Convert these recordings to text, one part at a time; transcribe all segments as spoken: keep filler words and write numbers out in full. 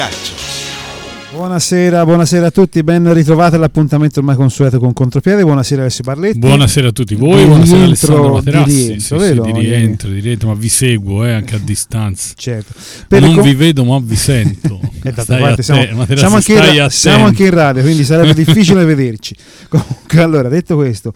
Buonasera, buonasera a tutti, ben ritrovati all'appuntamento ormai consueto con Contropiede. Buonasera Alessio Barletti. Buonasera a tutti voi, di buonasera rientro, Alessandro Materassi. Di rientro, sì, vero? Sì, di rientro, di rientro, ma vi seguo eh, anche a distanza. Certo. Per non com- vi vedo ma vi sento. parte, siamo, te, siamo, anche ra- siamo anche in radio, quindi sarebbe difficile vederci. Comunque, allora, detto questo,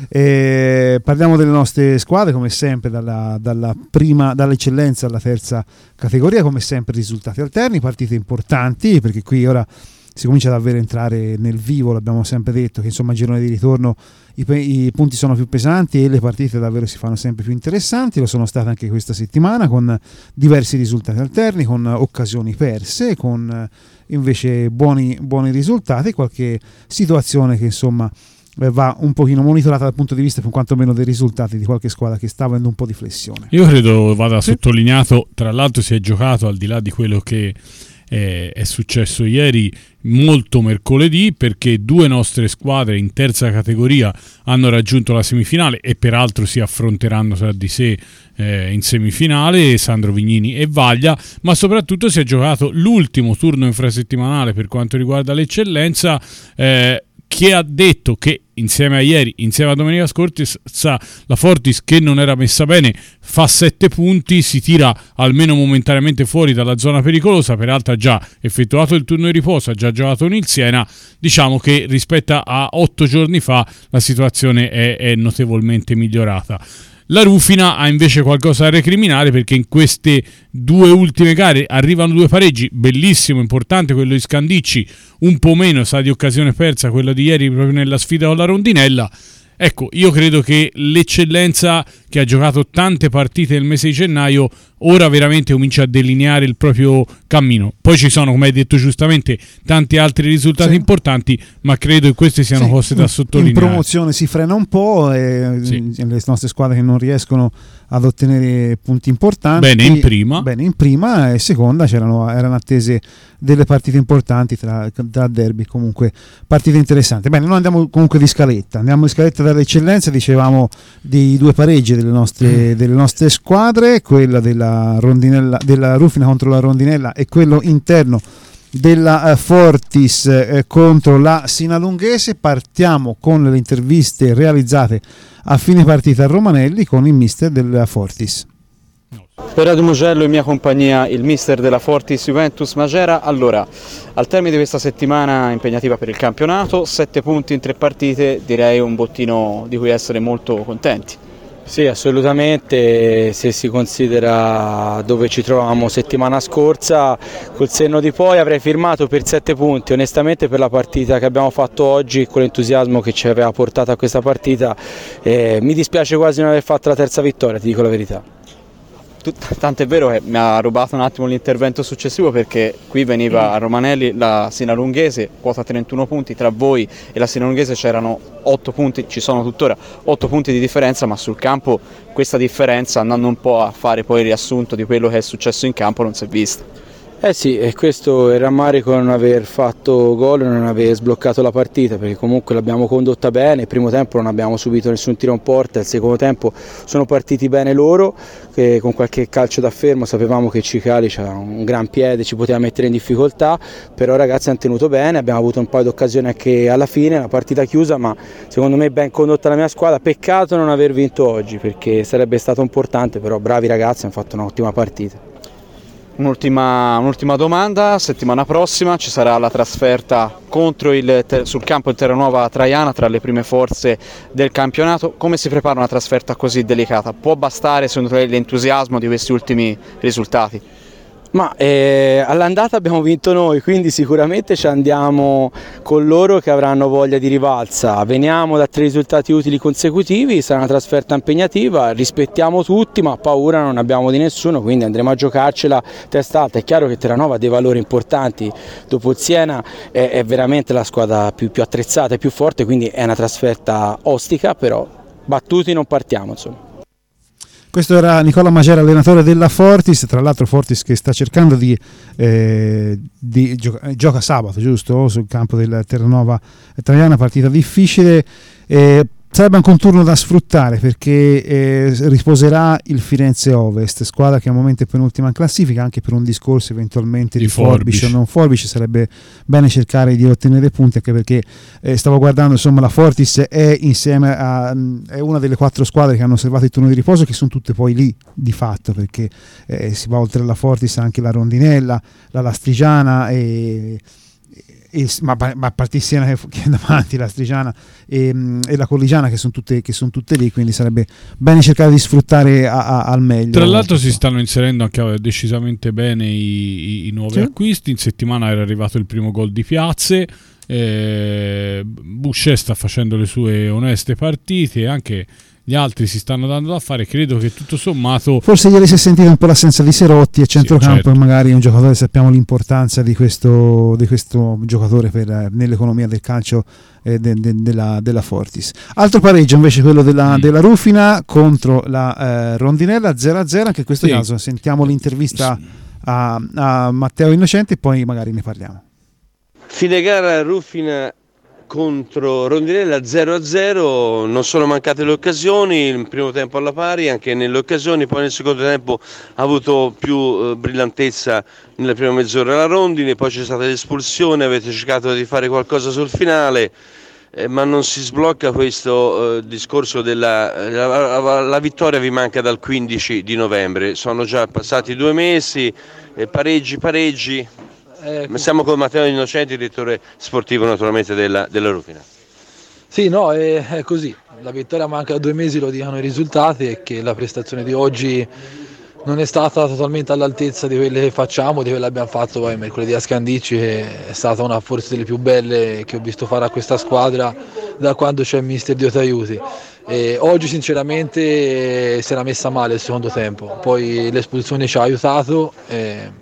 eh, parliamo delle nostre squadre come sempre, dalla, dalla prima, dall'eccellenza alla terza categoria, come sempre risultati alterni, partite importanti, perché qui ora si comincia davvero a entrare nel vivo. L'abbiamo sempre detto che insomma il girone di ritorno i, pe- i punti sono più pesanti e le partite davvero si fanno sempre più interessanti. Lo sono state anche questa settimana, con diversi risultati alterni, con occasioni perse, con invece buoni, buoni risultati, qualche situazione che insomma va un pochino monitorata dal punto di vista quantomeno dei risultati di qualche squadra che sta avendo un po' di flessione. Io credo vada sì. sottolineato, tra l'altro si è giocato al di là di quello che è successo ieri, molto mercoledì, perché due nostre squadre in terza categoria hanno raggiunto la semifinale e peraltro si affronteranno tra di sé eh, in semifinale, Sandro Vignini e Vaglia, ma soprattutto si è giocato l'ultimo turno infrasettimanale per quanto riguarda l'eccellenza, eh, che ha detto che insieme a ieri, insieme a domenica scorsa, la Fortis, che non era messa bene, fa sette punti, si tira almeno momentaneamente fuori dalla zona pericolosa. Peraltro ha già effettuato il turno di riposo, ha già giocato con il Siena. Diciamo che rispetto a otto giorni fa la situazione è, è notevolmente migliorata. La Rufina ha invece qualcosa da recriminare, perché in queste due ultime gare arrivano due pareggi, bellissimo, importante quello di Scandicci, un po' meno sa di occasione persa quello di ieri proprio nella sfida con la Rondinella. Ecco, io credo che l'eccellenza, che ha giocato tante partite nel mese di gennaio, ora veramente comincia a delineare il proprio cammino. Poi ci sono, come hai detto giustamente, tanti altri risultati sì. importanti, ma credo che queste siano sì. cose da sottolineare. In promozione si frena un po', e sì. le nostre squadre che non riescono ad ottenere punti importanti. Bene in prima. Bene in prima e seconda c'erano, erano attese delle partite importanti tra, tra derby, comunque partite interessanti. Bene, noi andiamo comunque di scaletta, andiamo di scaletta dall'eccellenza, dicevamo di due pareggi delle nostre, delle nostre squadre, quella della Rondinella, della Rufina contro la Rondinella e quello interno della uh, Fortis eh, contro la Sinalunghese. Partiamo con le interviste realizzate a fine partita a Romanelli con il mister della Fortis. Per Radio Mugello in mia compagnia il mister della Fortis Juventus Magera. Allora, al termine di questa settimana impegnativa per il campionato, sette punti in tre partite, direi un bottino di cui essere molto contenti. Sì, assolutamente, se si considera dove ci trovavamo settimana scorsa, col senno di poi avrei firmato per sette punti. Onestamente, per la partita che abbiamo fatto oggi, con l'entusiasmo che ci aveva portato a questa partita, eh, mi dispiace quasi non aver fatto la terza vittoria, ti dico la verità. Tant'è vero che mi ha rubato un attimo l'intervento successivo, perché qui veniva a Romanelli la Sinalunghese, quota trentuno punti, tra voi e la Sinalunghese c'erano otto punti, ci sono tuttora otto punti di differenza, ma sul campo questa differenza, andando un po' a fare poi il riassunto di quello che è successo in campo, non si è vista. Eh sì, e questo è il rammarico non aver fatto gol, non aver sbloccato la partita, perché comunque l'abbiamo condotta bene. Il primo tempo non abbiamo subito nessun tiro in porta, il secondo tempo sono partiti bene loro, che con qualche calcio da fermo sapevamo che Cicali c'era un gran piede, ci poteva mettere in difficoltà, però ragazzi hanno tenuto bene, abbiamo avuto un paio di occasioni anche alla fine, la partita chiusa, ma secondo me ben condotta la mia squadra. Peccato non aver vinto oggi, perché sarebbe stato importante, però bravi ragazzi, hanno fatto un'ottima partita. Un'ultima, un'ultima domanda, settimana prossima ci sarà la trasferta contro il, sul campo in Terranuova Traiana, tra le prime forze del campionato. Come si prepara una trasferta così delicata? Può bastare secondo te l'entusiasmo di questi ultimi risultati? Ma eh, all'andata abbiamo vinto noi, quindi sicuramente ci andiamo con loro che avranno voglia di rivalsa. Veniamo da tre risultati utili consecutivi, sarà una trasferta impegnativa, rispettiamo tutti, ma paura non abbiamo di nessuno, quindi andremo a giocarcela testa alta. È chiaro che Terranova ha dei valori importanti, dopo il Siena è, è veramente la squadra più, più attrezzata e più forte, quindi è una trasferta ostica, però battuti non partiamo, insomma. Questo era Nicola Magera, allenatore della Fortis, tra l'altro Fortis che sta cercando di, eh, di gioca, gioca sabato, giusto? Sul campo del Terranova Traiana, partita difficile. Eh, Sarebbe anche un turno da sfruttare, perché eh, riposerà il Firenze Ovest, squadra che al momento è penultima in classifica, anche per un discorso eventualmente di, di forbice o non forbice sarebbe bene cercare di ottenere punti, anche perché eh, stavo guardando, insomma, la Fortis è insieme a è una delle quattro squadre che hanno osservato il turno di riposo, che sono tutte poi lì di fatto, perché eh, si va oltre alla Fortis anche la Rondinella, la Lastrigiana e E, ma, ma a parte Siena che, che è davanti, la Strigiana e, e la Colligiana, che sono tutte che sono tutte lì, quindi sarebbe bene cercare di sfruttare a, a, al meglio. Tra l'altro si stanno inserendo anche decisamente bene i, i, i nuovi sì. acquisti. In settimana era arrivato il primo gol di Piazze, eh, Boucher sta facendo le sue oneste partite, anche gli altri si stanno dando da fare. Credo che tutto sommato, forse ieri si è sentita un po' l'assenza di Serotti a centrocampo, sì, certo. E magari un giocatore, sappiamo l'importanza di questo, di questo giocatore per, nell'economia del calcio eh, de, de, della, della Fortis. Altro pareggio invece quello della, mm. della Rufina contro la eh, Rondinella, zero a zero. Anche in questo sì. caso sentiamo l'intervista a, a Matteo Innocenti e poi magari ne parliamo. Fine gara Rufina contro Rondinella zero a zero, non sono mancate le occasioni, il primo tempo alla pari anche nelle occasioni, poi nel secondo tempo ha avuto più eh, brillantezza nella prima mezz'ora la Rondine, poi c'è stata l'espulsione, avete cercato di fare qualcosa sul finale, eh, ma non si sblocca questo eh, discorso della la, la, la vittoria vi manca dal quindici di novembre, sono già passati due mesi, eh, pareggi, pareggi. Eh, Siamo con Matteo Innocenti, direttore sportivo naturalmente della, della Rufina. Sì, no, è, è così. La vittoria manca da due mesi, lo dicono i risultati, e che la prestazione di oggi non è stata totalmente all'altezza di quelle che facciamo, di quelle che abbiamo fatto poi mercoledì a Scandicci, che è stata una forse delle più belle che ho visto fare a questa squadra da quando c'è il mister Dio t'aiuti. E oggi sinceramente si era messa male il secondo tempo, poi l'espulsione ci ha aiutato. E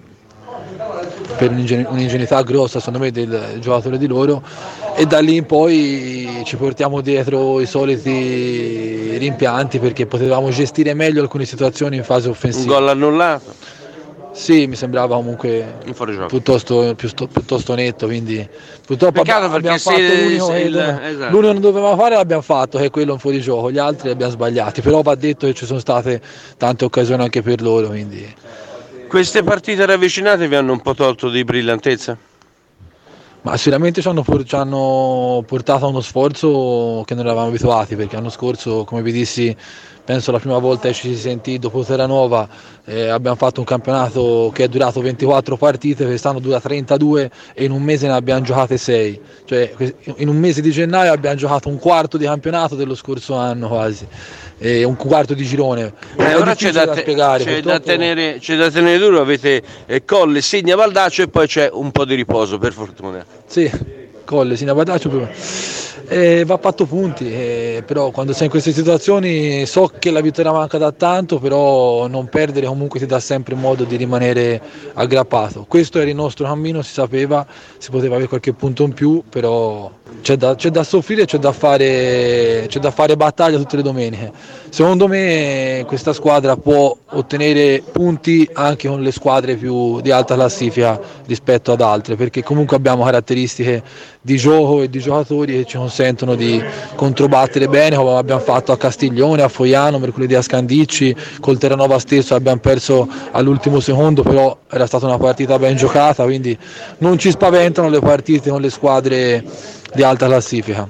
per un'ingenuità grossa secondo me del giocatore di loro, e da lì in poi ci portiamo dietro i soliti rimpianti, perché potevamo gestire meglio alcune situazioni in fase offensiva. Un gol annullato? Sì, mi sembrava comunque piuttosto, piuttosto netto, quindi purtroppo Peccato abbiamo fatto il, l'unico, il, che, esatto. l'unico che non dovevamo fare l'abbiamo fatto, che è quello in fuorigioco, gli altri li abbiamo sbagliati, però va detto che ci sono state tante occasioni anche per loro, quindi... Queste partite ravvicinate vi hanno un po' tolto di brillantezza? Ma sicuramente ci hanno, ci hanno portato a uno sforzo che non eravamo abituati, perché l'anno scorso, come vi dissi, penso la prima volta che ci si sentì dopo Terranova, eh, abbiamo fatto un campionato che è durato ventiquattro partite, quest'anno dura trentadue e in un mese ne abbiamo giocate sei, cioè in un mese di gennaio abbiamo giocato un quarto di campionato dello scorso anno quasi, e un quarto di girone. Eh, ora c'è da, te- spiegare, c'è, purtroppo... da tenere, c'è da tenere duro, avete eh, Colle, Signa, Baldaccio e poi c'è un po' di riposo, per fortuna. Sì, Colle, Signa, Baldaccio. Eh, va fatto punti, eh, però quando sei in queste situazioni so che la vittoria manca da tanto, però non perdere comunque ti dà sempre modo di rimanere aggrappato. Questo era il nostro cammino, si sapeva, si poteva avere qualche punto in più, però c'è da, c'è da soffrire, c'è da fare, c'è da fare battaglia tutte le domeniche. Secondo me questa squadra può ottenere punti anche con le squadre più di alta classifica rispetto ad altre, perché comunque abbiamo caratteristiche di gioco e di giocatori che ci consentono di controbattere bene, come abbiamo fatto a Castiglione, a Foiano, mercoledì a Scandicci, col Terranova stesso abbiamo perso all'ultimo secondo, però era stata una partita ben giocata, quindi non ci spaventano le partite con le squadre di alta classifica.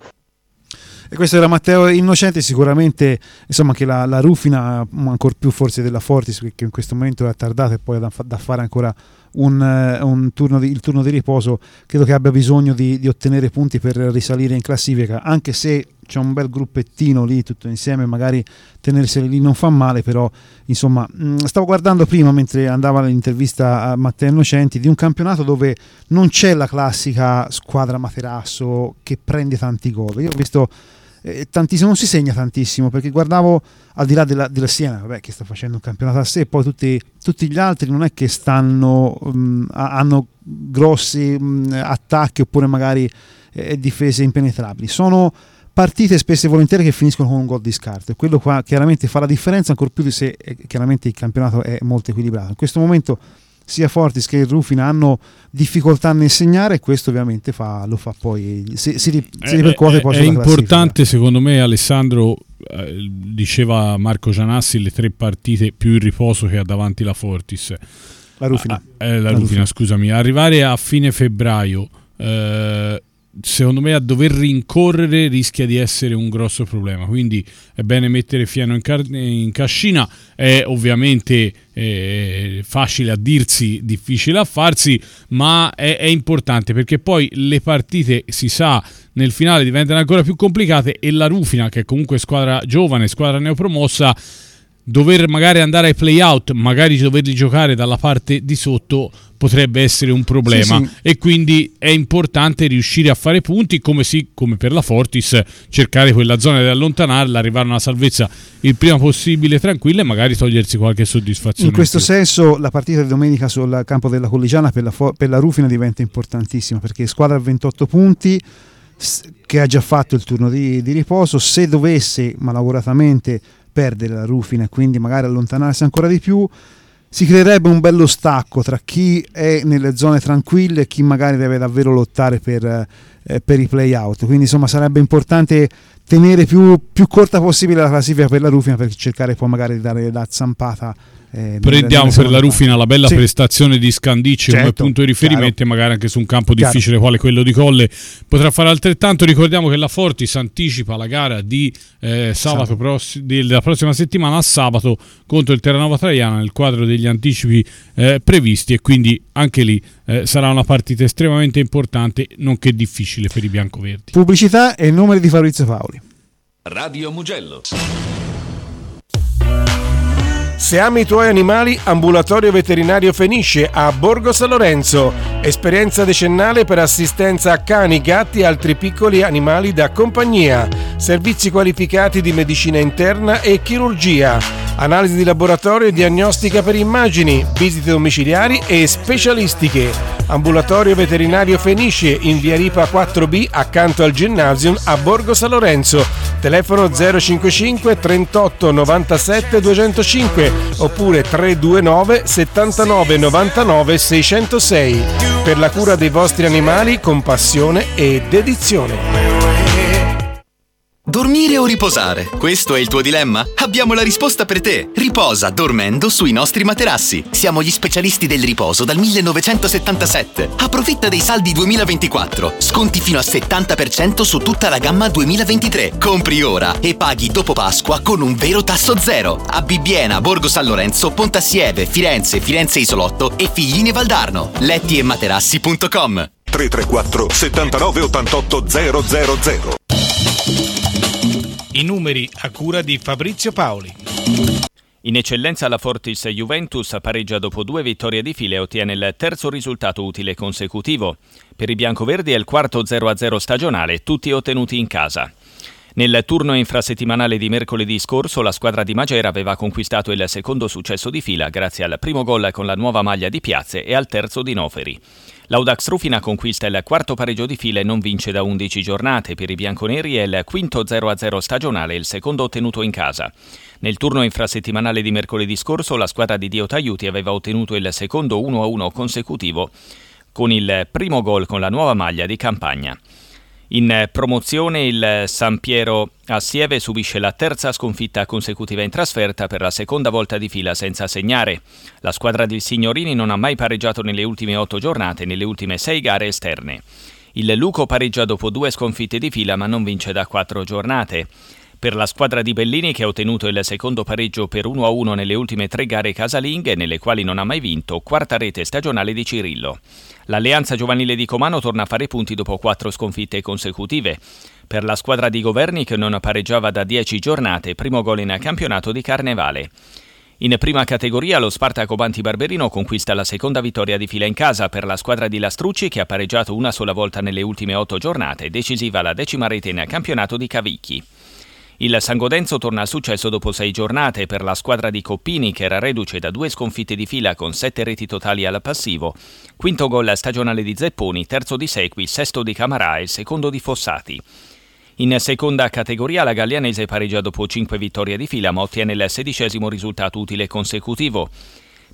E questo era Matteo Innocenti, sicuramente insomma che la, la Rufina, ancor più forse della Fortis, che in questo momento è attardata e poi da, da fare ancora un, un turno di, il turno di riposo, credo che abbia bisogno di, di ottenere punti per risalire in classifica, anche se c'è un bel gruppettino lì tutto insieme, magari tenerseli lì non fa male, però insomma stavo guardando prima mentre andava l'intervista a Matteo Innocenti di un campionato dove non c'è la classica squadra materasso che prende tanti gol. Io ho visto eh, tantissimo, non si segna tantissimo, perché guardavo al di là della, della Siena, vabbè, che sta facendo un campionato a sé, poi tutti, tutti gli altri non è che stanno um, hanno grossi um, attacchi oppure magari eh, difese impenetrabili, sono partite spesso e volentieri che finiscono con un gol di scarto, e quello qua chiaramente fa la differenza, ancor più se eh, chiaramente il campionato è molto equilibrato. In questo momento sia Fortis che il Rufina hanno difficoltà nel segnare, e questo ovviamente fa, lo fa poi si, si, si ripercuote poi è sulla importante classifica. Secondo me, Alessandro, eh, diceva Marco Gianassi, le tre partite più in riposo che ha davanti la Fortis, la Rufina, ah, eh, la la Rufina, Rufina. scusami, arrivare a fine febbraio eh, secondo me a dover rincorrere rischia di essere un grosso problema, quindi è bene mettere fieno in, car- in cascina. È ovviamente eh, facile a dirsi, difficile a farsi, ma è, è importante, perché poi le partite, si sa, nel finale diventano ancora più complicate, e la Rufina, che è comunque squadra giovane, squadra neopromossa, dover magari andare ai play-out, magari doverli giocare dalla parte di sotto, potrebbe essere un problema, sì, sì. E quindi è importante riuscire a fare punti, come sì, come per la Fortis, cercare quella zona di allontanarla, arrivare a una salvezza il prima possibile tranquilla, e magari togliersi qualche soddisfazione. In questo senso la partita di domenica sul campo della Collegiana per la, per la Rufina diventa importantissima, perché squadra a ventotto punti, che ha già fatto il turno di, di riposo. Se dovesse malauguratamente perdere la Rufina e quindi magari allontanarsi ancora di più, si creerebbe un bello stacco tra chi è nelle zone tranquille e chi magari deve davvero lottare per, eh, per i play-out. Quindi insomma sarebbe importante tenere più, più corta possibile la classifica per la Rufina, per cercare poi magari di dare la zampata. Eh, Prendiamo nelle per la Rufina la bella, sì, prestazione di Scandicci, certo, come punto di riferimento, chiaro, e magari anche su un campo chiaro, difficile quale quello di Colle potrà fare altrettanto. Ricordiamo che la Fortis anticipa la gara di eh, sabato prossi- della prossima settimana a sabato contro il Terranova Traiana nel quadro degli anticipi eh, previsti, e quindi anche lì eh, sarà una partita estremamente importante, nonché difficile per i biancoverdi. Pubblicità e numeri di Fabrizio Paoli. Radio Mugello. Se ami i tuoi animali, Ambulatorio Veterinario Fenisce a Borgo San Lorenzo. Esperienza decennale per assistenza a cani, gatti e altri piccoli animali da compagnia. Servizi qualificati di medicina interna e chirurgia. Analisi di laboratorio e diagnostica per immagini. Visite domiciliari e specialistiche. Ambulatorio Veterinario Fenisce in via Ripa quattro B accanto al Gymnasium a Borgo San Lorenzo. Telefono zero cinquantacinque trentotto novantasette duecentocinque oppure tre due nove settantanove novantanove seicentosei. Per la cura dei vostri animali con passione e dedizione. Dormire o riposare? Questo è il tuo dilemma? Abbiamo la risposta per te. Riposa dormendo sui nostri materassi. Siamo gli specialisti del riposo dal millenovecentosettantasette. Approfitta dei saldi duemilaventiquattro. Sconti fino a settanta per cento su tutta la gamma duemilaventitré. Compri ora e paghi dopo Pasqua con un vero tasso zero. A Bibbiena, Borgo San Lorenzo, Pontassieve, Firenze, Firenze Isolotto e Figline Valdarno. letti e materassi punto com. tre tre quattro settantanove ottantotto zero zero zero. I numeri a cura di Fabrizio Paoli. In eccellenza la Fortis Juventus pareggia dopo due vittorie di fila e ottiene il terzo risultato utile consecutivo. Per i biancoverdi è il quarto zero a zero stagionale, tutti ottenuti in casa. Nel turno infrasettimanale di mercoledì scorso la squadra di Magera aveva conquistato il secondo successo di fila grazie al primo gol con la nuova maglia di Piazze e al terzo di Noferi. L'Audax Rufina conquista il quarto pareggio di fila e non vince da undici giornate. Per i bianconeri è il quinto zero a zero stagionale, il secondo ottenuto in casa. Nel turno infrasettimanale di mercoledì scorso la squadra di Dio Taiuti aveva ottenuto il secondo uno a uno consecutivo con il primo gol con la nuova maglia di Campagna. In promozione il San Piero Assieve subisce la terza sconfitta consecutiva in trasferta per la seconda volta di fila senza segnare. La squadra di Signorini non ha mai pareggiato nelle ultime otto giornate, nelle ultime sei gare esterne. Il Luco pareggia dopo due sconfitte di fila ma non vince da quattro giornate. Per la squadra di Bellini, che ha ottenuto il secondo pareggio per uno a uno nelle ultime tre gare casalinghe, nelle quali non ha mai vinto, quarta rete stagionale di Cirillo. L'Alleanza Giovanile di Comano torna a fare punti dopo quattro sconfitte consecutive. Per la squadra di Governi, che non pareggiava da dieci giornate, primo gol in campionato di Carnevale. In prima categoria lo Spartaco Banti Barberino conquista la seconda vittoria di fila in casa. Per la squadra di Lastrucci, che ha pareggiato una sola volta nelle ultime otto giornate, decisiva la decima rete in campionato di Cavicchi. Il San Godenzo torna al successo dopo sei giornate. Per la squadra di Coppini, che era reduce da due sconfitte di fila con sette reti totali al passivo, quinto gol stagionale di Zepponi, terzo di Sequi, sesto di Camarà e secondo di Fossati. In seconda categoria la Gallianese pareggia dopo cinque vittorie di fila ma ottiene il sedicesimo risultato utile consecutivo.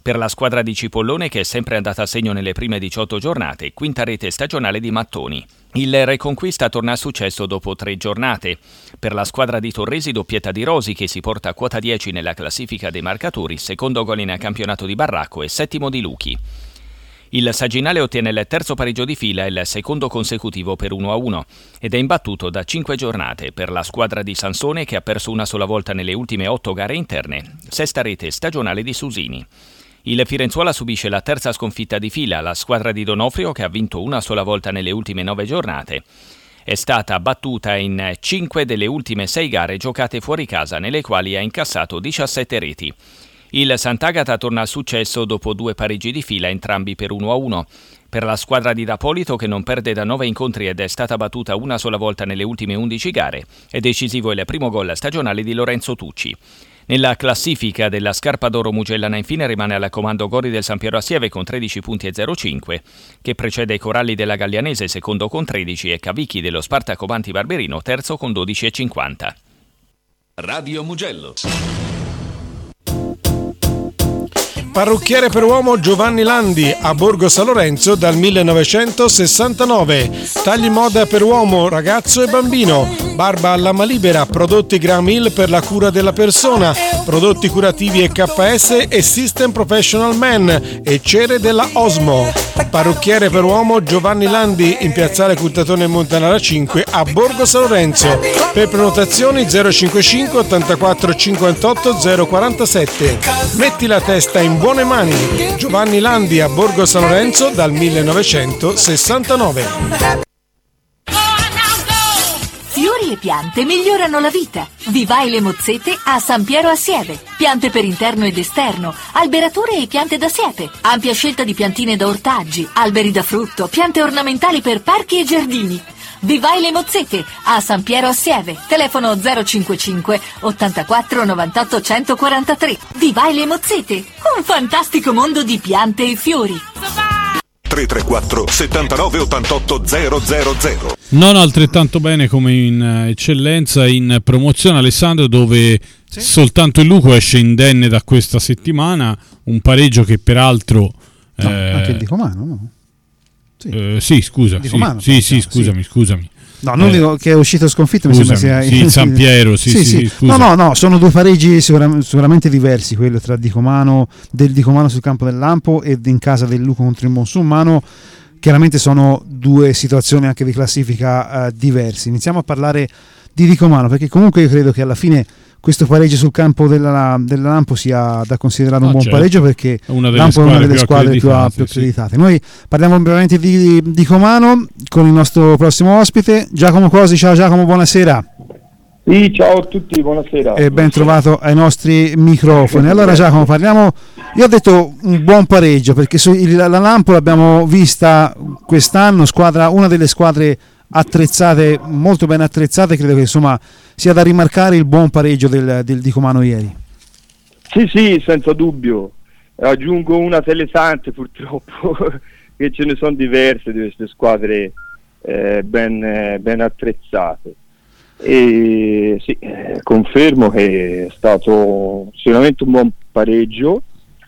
Per la squadra di Cipollone, che è sempre andata a segno nelle prime diciotto giornate, quinta rete stagionale di Mattoni. Il Reconquista torna a successo dopo tre giornate. Per la squadra di Torresi, doppietta di Rosi, che si porta a quota dieci nella classifica dei marcatori, secondo gol in campionato di Barracco e settimo di Luchi. Il Saginale ottiene il terzo pareggio di fila e il secondo consecutivo per uno a uno ed è imbattuto da cinque giornate. Per la squadra di Sansone, che ha perso una sola volta nelle ultime otto gare interne, sesta rete stagionale di Susini. Il Firenzuola subisce la terza sconfitta di fila. La squadra di Donofrio, che ha vinto una sola volta nelle ultime nove giornate, è stata battuta in cinque delle ultime sei gare giocate fuori casa, nelle quali ha incassato diciassette reti. Il Sant'Agata torna al successo dopo due pareggi di fila, entrambi per uno a uno. Per la squadra di D'Apolito, che non perde da nove incontri ed è stata battuta una sola volta nelle ultime undici gare, è decisivo il primo gol stagionale di Lorenzo Tucci. Nella classifica della Scarpa d'Oro Mugellana infine rimane al comando Gori del San Piero Assieve con tredici punti e zero cinque, che precede i Coralli della Gallianese secondo con tredici e Cavicchi dello Spartaco Banti Barberino terzo con dodici e cinquanta. Radio Mugello. Parrucchiere per uomo Giovanni Landi a Borgo San Lorenzo dal millenovecentosessantanove. Tagli moda per uomo, ragazzo e bambino. Barba a lama libera, prodotti Graham Hill per la cura della persona, prodotti curativi e K S e System Professional Man e cere della Osmo. Parrucchiere per uomo Giovanni Landi in piazzale Cuntatone Montanara cinque a Borgo San Lorenzo. Per prenotazioni zero cinquantacinque ottantaquattro cinquantotto zero quarantasette. Metti la testa in buone mani. Giovanni Landi a Borgo San Lorenzo dal millenovecentosessantanove. Fiori e piante migliorano la vita. Vivai le mozzette a San Piero Assieve. Piante per interno ed esterno, alberature e piante da siepe. Ampia scelta di piantine da ortaggi, alberi da frutto, piante ornamentali per parchi e giardini. Vivai le mozzette a San Piero Assieve. Telefono zero cinquantacinque ottantaquattro novantotto centoquarantatré. Vivai le mozzette, un fantastico mondo di piante e fiori. tre tre quattro settantanove ottantotto zero zero zero. Non altrettanto bene come in eccellenza in promozione, Alessandro, dove sì, soltanto il Luco esce indenne da questa settimana, un pareggio che peraltro no, eh, anche il Dicomano, no? Sì, eh, sì scusa, sì, Romano, sì, sì, scusami, sì. scusami. No, non dico che è uscito sconfitto, scusami, mi sembra sia sì, San Piero, sì, sì, sì, sì. No, no, no, sono due pareggi sicura, sicuramente diversi, quello tra Dicomano, del Dicomano sul campo del Lampo e in casa del Luco contro il Monsummano. Chiaramente sono due situazioni anche di classifica uh, diverse. Iniziamo a parlare di Dicomano, perché comunque io credo che alla fine questo pareggio sul campo della, della Lampo sia da considerare un ah, buon certo. pareggio, perché Lampo è una delle squadre più, più accreditate. Sì. Noi parliamo brevemente di, di Dicomano con il nostro prossimo ospite, Giacomo Cosi. Ciao Giacomo, buonasera. Sì, ciao a tutti, buonasera. E ben trovato ai nostri microfoni. Allora Giacomo, parliamo, io ho detto un buon pareggio, perché su, la, la Lampo l'abbiamo vista quest'anno, squadra, una delle squadre attrezzate, molto ben attrezzate, credo che insomma sia da rimarcare il buon pareggio del, del Dicomano ieri. Sì, sì, senza dubbio. Aggiungo una telesante purtroppo, che ce ne sono diverse di queste squadre eh, ben, eh, ben attrezzate. E sì, eh, confermo che è stato sicuramente un buon pareggio,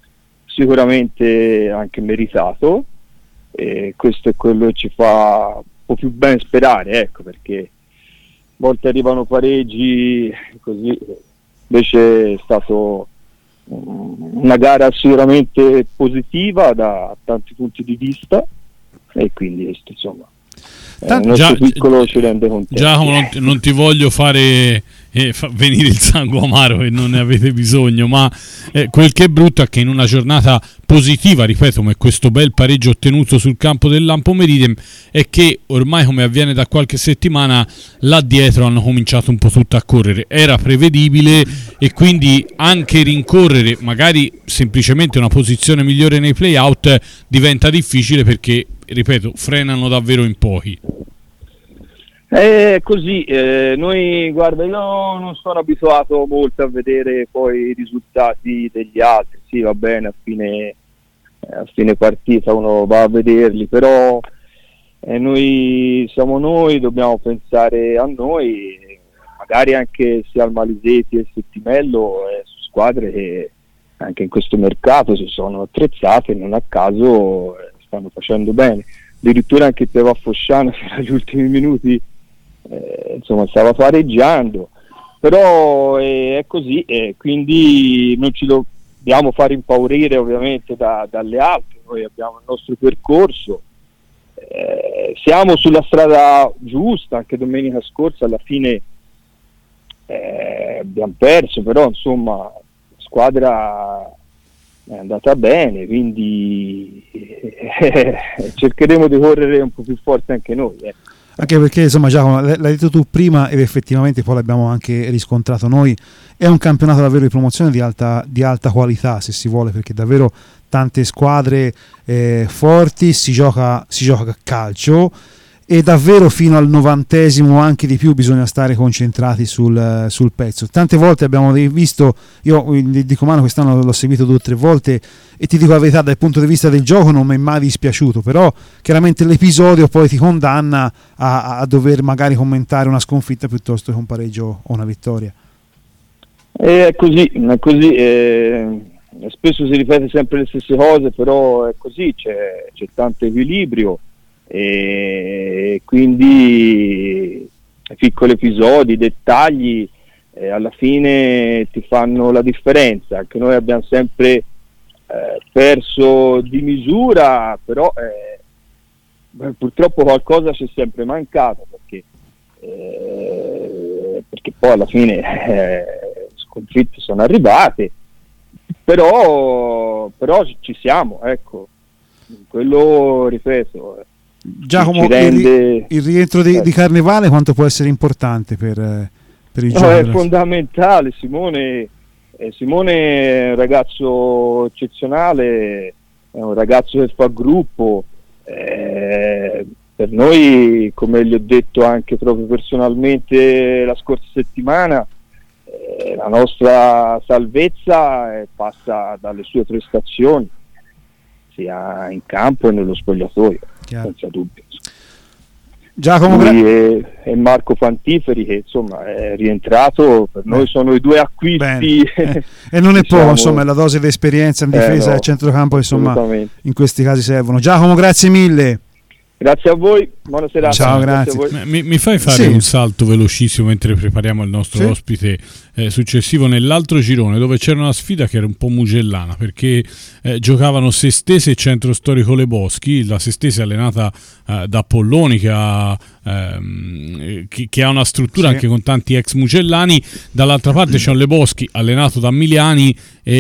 sicuramente anche meritato, e questo è quello che ci fa un po' più ben sperare, ecco, perché a volte arrivano pareggi così, invece è stato una gara sicuramente positiva da tanti punti di vista, e quindi questo insomma Tant- il nostro già, piccolo ci rende contenti. Giacomo, non, non ti voglio fare eh, fa venire il sangue amaro, e non ne avete bisogno, ma eh, quel che è brutto è che in una giornata positiva, ripeto, come questo bel pareggio ottenuto sul campo del Lampo Meridiem, è che ormai, come avviene da qualche settimana, là dietro hanno cominciato un po' tutto a correre. Era prevedibile, e quindi anche rincorrere magari semplicemente una posizione migliore nei play-out diventa difficile, perché, ripeto, frenano davvero in pochi. È così, eh, noi guarda, io non sono abituato molto a vedere poi i risultati degli altri. Sì, va bene, a fine, a fine partita uno va a vederli, però eh, noi siamo noi, dobbiamo pensare a noi, magari anche sia al Maliseti e Settimello, eh, su squadre che anche in questo mercato si sono attrezzate, non a caso eh, stanno facendo bene. Addirittura anche il Teva Fosciana fino agli ultimi minuti eh, insomma stava pareggiando, però eh, è così, eh, quindi non ci dobbiamo fare impaurire ovviamente da, dalle altre. Noi abbiamo il nostro percorso, eh, siamo sulla strada giusta. Anche domenica scorsa alla fine eh, abbiamo perso, però insomma la squadra è andata bene, quindi eh, cercheremo di correre un po' più forte anche noi, eh. Anche perché insomma Giacomo, l'hai detto tu prima ed effettivamente poi l'abbiamo anche riscontrato noi, è un campionato davvero di promozione di alta, di alta qualità, se si vuole, perché davvero tante squadre eh, forti, si gioca, si gioca a calcio e davvero fino al novantesimo, anche di più, bisogna stare concentrati sul, sul pezzo. Tante volte abbiamo visto, io il Dicomano quest'anno l'ho seguito due o tre volte e ti dico la verità, dal punto di vista del gioco non mi è mai dispiaciuto, però chiaramente l'episodio poi ti condanna a, a dover magari commentare una sconfitta piuttosto che un pareggio o una vittoria. È così, è così, eh, spesso si ripete sempre le stesse cose, però è così, c'è, c'è tanto equilibrio, e quindi piccoli episodi, dettagli eh, alla fine ti fanno la differenza. Anche noi abbiamo sempre eh, perso di misura, però eh, purtroppo qualcosa ci è sempre mancato, perché, eh, perché poi alla fine eh, sconfitte sono arrivate, però, però ci siamo, ecco, quello ripeto. Giacomo, rende... il, il rientro di, di Carnevale quanto può essere importante per, per il no, gioco? È fondamentale. Simone, eh, Simone è un ragazzo eccezionale, è un ragazzo che fa gruppo, eh, per noi, come gli ho detto anche proprio personalmente la scorsa settimana, eh, la nostra salvezza eh, passa dalle sue prestazioni sia in campo e nello spogliatoio. Chiaro. Senza dubbio. Giacomo Lui e, e Marco Fantiferi, che insomma è rientrato, per Beh. noi sono i due acquisti eh, e non è diciamo, poco, insomma, è la dose di esperienza in difesa e eh no, a centrocampo, insomma in questi casi servono. Giacomo, grazie mille. Grazie a voi, buona serata. Ciao, grazie. grazie mi, mi fai fare sì. un salto velocissimo mentre prepariamo il nostro sì. ospite eh, successivo nell'altro girone, dove c'era una sfida che era un po' mugellana, perché eh, giocavano Sestese e Centro Storico Le Boschi. La Sestese allenata eh, da Polloni, che ha, ehm, che, che ha una struttura sì. anche con tanti ex mugellani. Dall'altra parte c'è un Le Boschi allenato da Miliani e,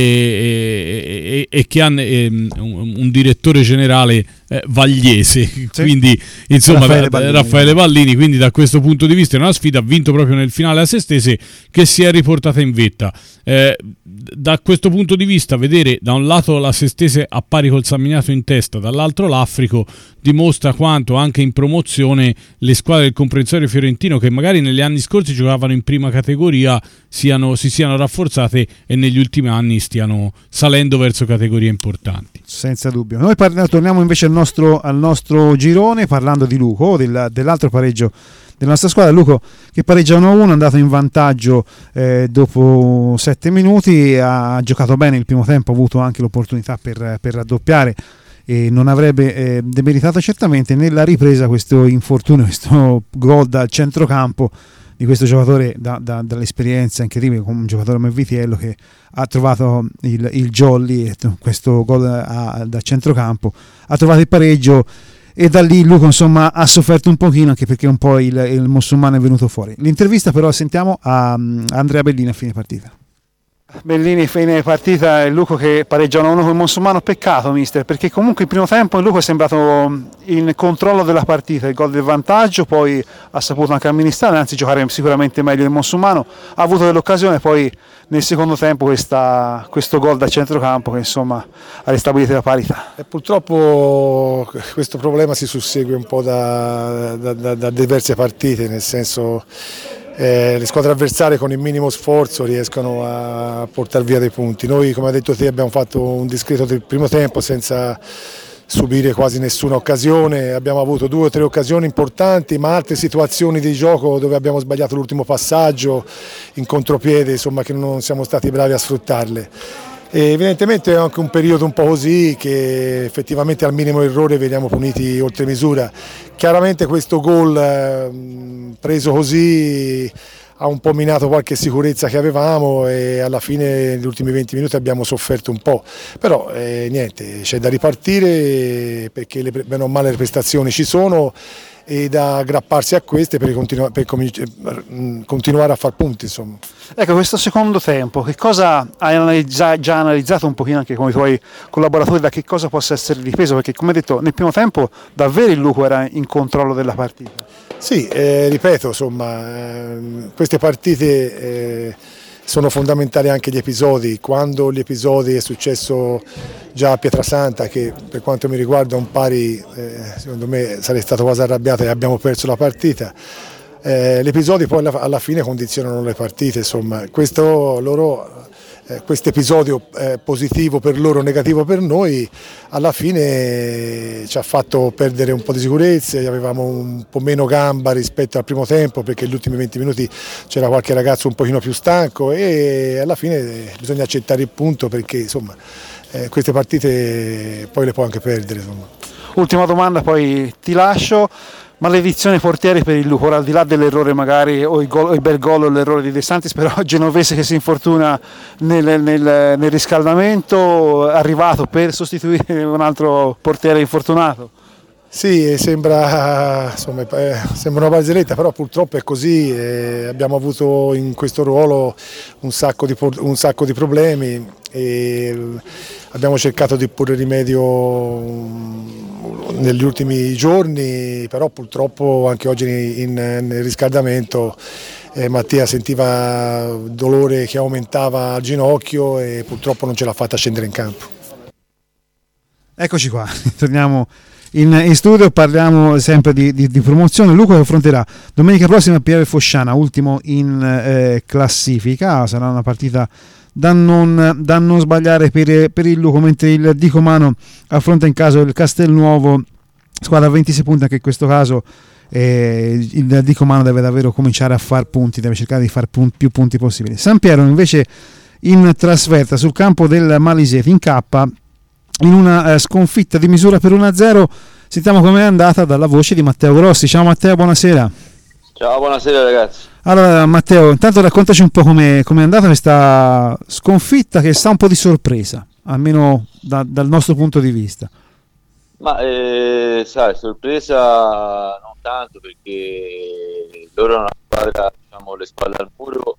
e, e, e che ha ehm, un, un direttore generale eh, vagliese, sì. quindi insomma Raffaele Ballini. Raffaele Ballini, quindi da questo punto di vista è una sfida, ha vinto proprio nel finale a Sestese, che si è riportata in vetta. Eh, da questo punto di vista, vedere da un lato la Sestese a pari col San Miniato in testa, dall'altro l'Africo, dimostra quanto anche in promozione le squadre del comprensorio fiorentino, che magari negli anni scorsi giocavano in prima categoria, siano, si siano rafforzate e negli ultimi anni stiano salendo verso categorie importanti. Senza dubbio. Noi parliamo, torniamo invece al nostro, al nostro girone, parlando di Luco, del, dell'altro pareggio della nostra squadra. Luco che pareggia uno a uno, è andato in vantaggio eh, dopo sette minuti, ha giocato bene il primo tempo, ha avuto anche l'opportunità per, per raddoppiare e non avrebbe eh, demeritato certamente. Nella ripresa questo infortunio, questo gol dal centrocampo di questo giocatore da, da, dall'esperienza incredibile, come un giocatore come Vitiello, che ha trovato il, il jolly, questo gol a, da centrocampo, ha trovato il pareggio. E da lì Luca insomma ha sofferto un pochino, anche perché un po' il, il musulmano è venuto fuori. L'intervista però sentiamo a, a Andrea Bellini a fine partita. Bellini, fine partita, e Luco che pareggia uno con il musulmano. Peccato mister, perché comunque il primo tempo il Luco è sembrato in controllo della partita, il gol del vantaggio, poi ha saputo anche amministrare, anzi giocare sicuramente meglio il musulmano, ha avuto dell'occasione, poi nel secondo tempo questa, questo gol da centrocampo che insomma ha ristabilito la parità. E purtroppo questo problema si sussegue un po' da, da, da, da diverse partite, nel senso eh, le squadre avversarie con il minimo sforzo riescono a portare via dei punti. Noi, come hai detto te, abbiamo fatto un discreto del primo tempo senza subire quasi nessuna occasione, abbiamo avuto due o tre occasioni importanti, ma altre situazioni di gioco dove abbiamo sbagliato l'ultimo passaggio in contropiede, insomma, che non siamo stati bravi a sfruttarle. E evidentemente è anche un periodo un po' così che effettivamente al minimo errore veniamo puniti oltre misura. Chiaramente questo gol eh, preso così ha un po' minato qualche sicurezza che avevamo e alla fine negli ultimi venti minuti abbiamo sofferto un po', però eh, niente, c'è da ripartire perché le, bene o male le prestazioni ci sono e da aggrapparsi a queste per, continu- per com- continuare a far punti, insomma. Ecco, questo secondo tempo, che cosa hai analizza- già analizzato un pochino anche con i tuoi collaboratori, da che cosa possa essere ripreso? Perché come detto nel primo tempo davvero il Luco era in controllo della partita. Sì, eh, ripeto, insomma, eh, queste partite eh, sono fondamentali anche gli episodi. Quando gli episodi è successo già a Pietrasanta, che per quanto mi riguarda un pari, eh, secondo me sarei stato quasi arrabbiato e abbiamo perso la partita. Eh, gli episodi poi alla, alla fine condizionano le partite, insomma, questo loro eh, questo episodio eh, positivo per loro, negativo per noi, alla fine ci ha fatto perdere un po' di sicurezze, avevamo un po' meno gamba rispetto al primo tempo perché negli ultimi venti minuti c'era qualche ragazzo un pochino più stanco e alla fine bisogna accettare il punto perché insomma eh, queste partite poi le può anche perdere. Insomma. Ultima domanda, poi ti lascio. Maledizione portieri per il Luco, ora al di là dell'errore magari o il, gol, il bel gol o l'errore di De Santis, però Genovese che si infortuna nel, nel, nel riscaldamento, arrivato per sostituire un altro portiere infortunato. Sì, sembra, insomma, eh, sembra una barzelletta, però purtroppo è così, eh, abbiamo avuto in questo ruolo un sacco di, un sacco di problemi e abbiamo cercato di porre rimedio negli ultimi giorni, però purtroppo anche oggi in, nel riscaldamento eh, Mattia sentiva dolore che aumentava al ginocchio e purtroppo non ce l'ha fatta scendere in campo. Eccoci qua, torniamo in, in studio, parliamo sempre di, di, di promozione. Luca che affronterà domenica prossima Pieve Fosciana, ultimo in eh, classifica, sarà una partita da non, da non sbagliare per, per il Luco, mentre il Dicomano affronta in caso il Castelnuovo, squadra a ventisei punti, anche in questo caso eh, il Dicomano deve davvero cominciare a far punti, deve cercare di far pun- più punti possibili. San Piero invece in trasferta sul campo del Malisete incappa in una eh, sconfitta di misura per uno a zero. Sentiamo com'è andata dalla voce di Matteo Grossi. Ciao Matteo, buonasera. Ciao, buonasera ragazzi. Allora Matteo, intanto raccontaci un po' come è andata questa sconfitta che sta un po' di sorpresa, almeno da, dal nostro punto di vista. Ma eh, sai, sorpresa non tanto perché loro erano una squadra, diciamo, le spalle al muro,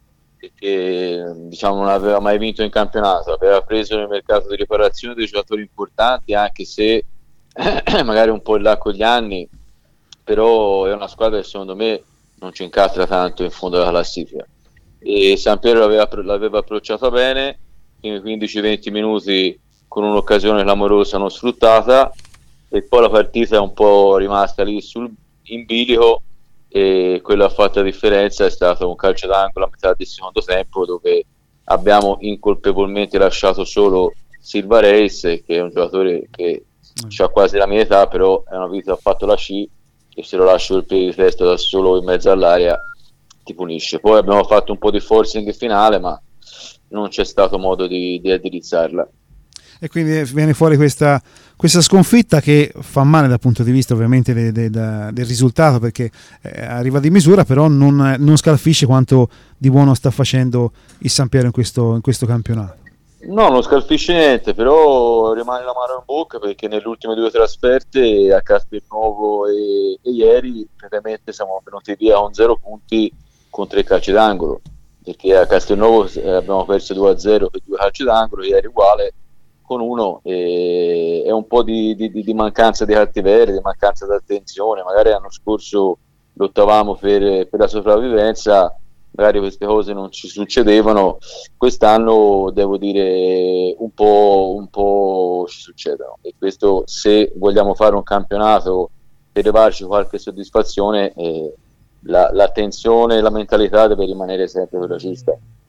che diciamo non aveva mai vinto in campionato, aveva preso nel mercato di riparazione dei giocatori importanti, anche se magari un po' in là con gli anni, però è una squadra che secondo me non ci incastra tanto in fondo alla classifica. E San Piero l'aveva, l'aveva approcciata bene, in quindici venti minuti con un'occasione clamorosa non sfruttata, e poi la partita è un po' rimasta lì sul, in bilico, e quello che ha fatto la differenza è stato un calcio d'angolo a metà del secondo tempo dove abbiamo incolpevolmente lasciato solo Silva Reis, che è un giocatore che mm. ha quasi la mia età, però è una vita, ha fatto la sci, e se lo lascio il piede di testa da solo in mezzo all'area ti punisce. Poi abbiamo fatto un po' di forcing finale, ma non c'è stato modo di, di addirizzarla. E quindi viene fuori questa, questa sconfitta che fa male dal punto di vista ovviamente de, de, de, del risultato, perché eh, arriva di misura, però non, non scalfisce quanto di buono sta facendo il San Piero in questo, in questo campionato. No, non scalfisce niente, però rimane l'amaro in bocca perché nelle ultime due trasferte a Castelnuovo e, e ieri praticamente siamo venuti via con zero punti con tre calci d'angolo, perché a Castelnuovo abbiamo perso due a zero per due calci d'angolo, ieri uguale con uno, e è un po' di, di, di mancanza di cattiveria, di mancanza di attenzione. Magari l'anno scorso lottavamo per, per la sopravvivenza, magari queste cose non ci succedevano, quest'anno devo dire un po', un po' ci succedono, e questo, se vogliamo fare un campionato per levarci qualche soddisfazione, eh, la, l'attenzione e la mentalità deve rimanere sempre quella giusta.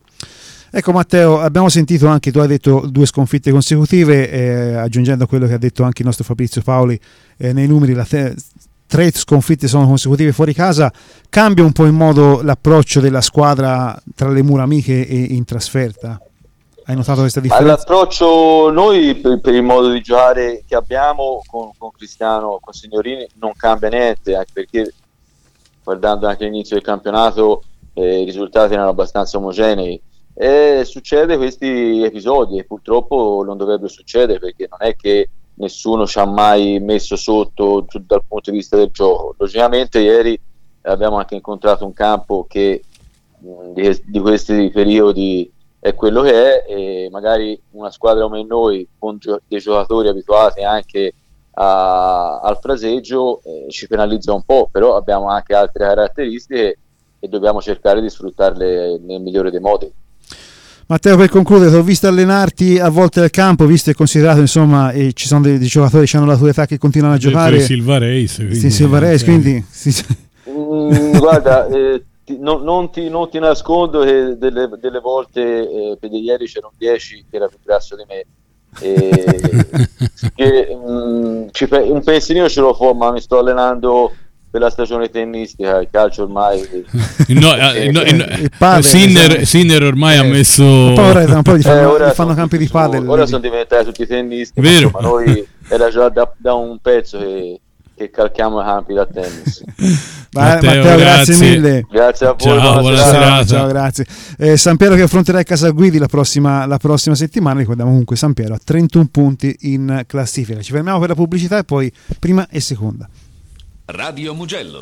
Ecco Matteo, abbiamo sentito anche, tu hai detto due sconfitte consecutive, eh, aggiungendo a quello che ha detto anche il nostro Fabrizio Paoli, eh, nei numeri la te- tre sconfitte sono consecutive fuori casa. Cambia un po' in modo l'approccio della squadra tra le mura amiche e in trasferta? Hai notato questa differenza? All'approccio noi per, per il modo di giocare che abbiamo con, con Cristiano, con Signorini, non cambia niente, anche perché guardando anche l'inizio del campionato eh, i risultati erano abbastanza omogenei e succede questi episodi e purtroppo non dovrebbe succedere, perché non è che nessuno ci ha mai messo sotto dal punto di vista del gioco. Logicamente ieri abbiamo anche incontrato un campo che mh, di, di questi periodi è quello che è, e magari una squadra come noi con gio- dei giocatori abituati anche a, al fraseggio eh, ci penalizza un po', però abbiamo anche altre caratteristiche e dobbiamo cercare di sfruttarle nel migliore dei modi. Matteo, per concludere, ti ho visto allenarti a volte al campo, visto e considerato insomma e ci sono dei, dei giocatori che hanno la tua età che continuano a giocare. Silva Reis, quindi, sì, Silva Reis, eh, quindi sì. mm, guarda eh, ti, no, non, ti, non ti nascondo che delle, delle volte eh, per ieri c'era un dieci che era più grasso di me e, che, mh, ci, un pensierino ce lo fa, ma mi sto allenando per la stagione tennistica, il calcio ormai no, eh, no, eh, padel, Sinner, esatto. Sinner ormai eh. ha messo ora, poi fanno, eh, ora fanno campi di padel, ora sono diventati tutti tennisti, vero? Ma noi era già da, da un pezzo che, che calchiamo i campi da tennis. Matteo, Matteo grazie. grazie mille, grazie a voi, ciao, buona buona serata. Ciao, ciao, grazie. eh, Sampiero che affronterà il Casalguidi la prossima, la prossima settimana. Ricordiamo comunque Sampiero a trentuno punti in classifica. Ci fermiamo per la pubblicità e poi prima e seconda. Radio Mugello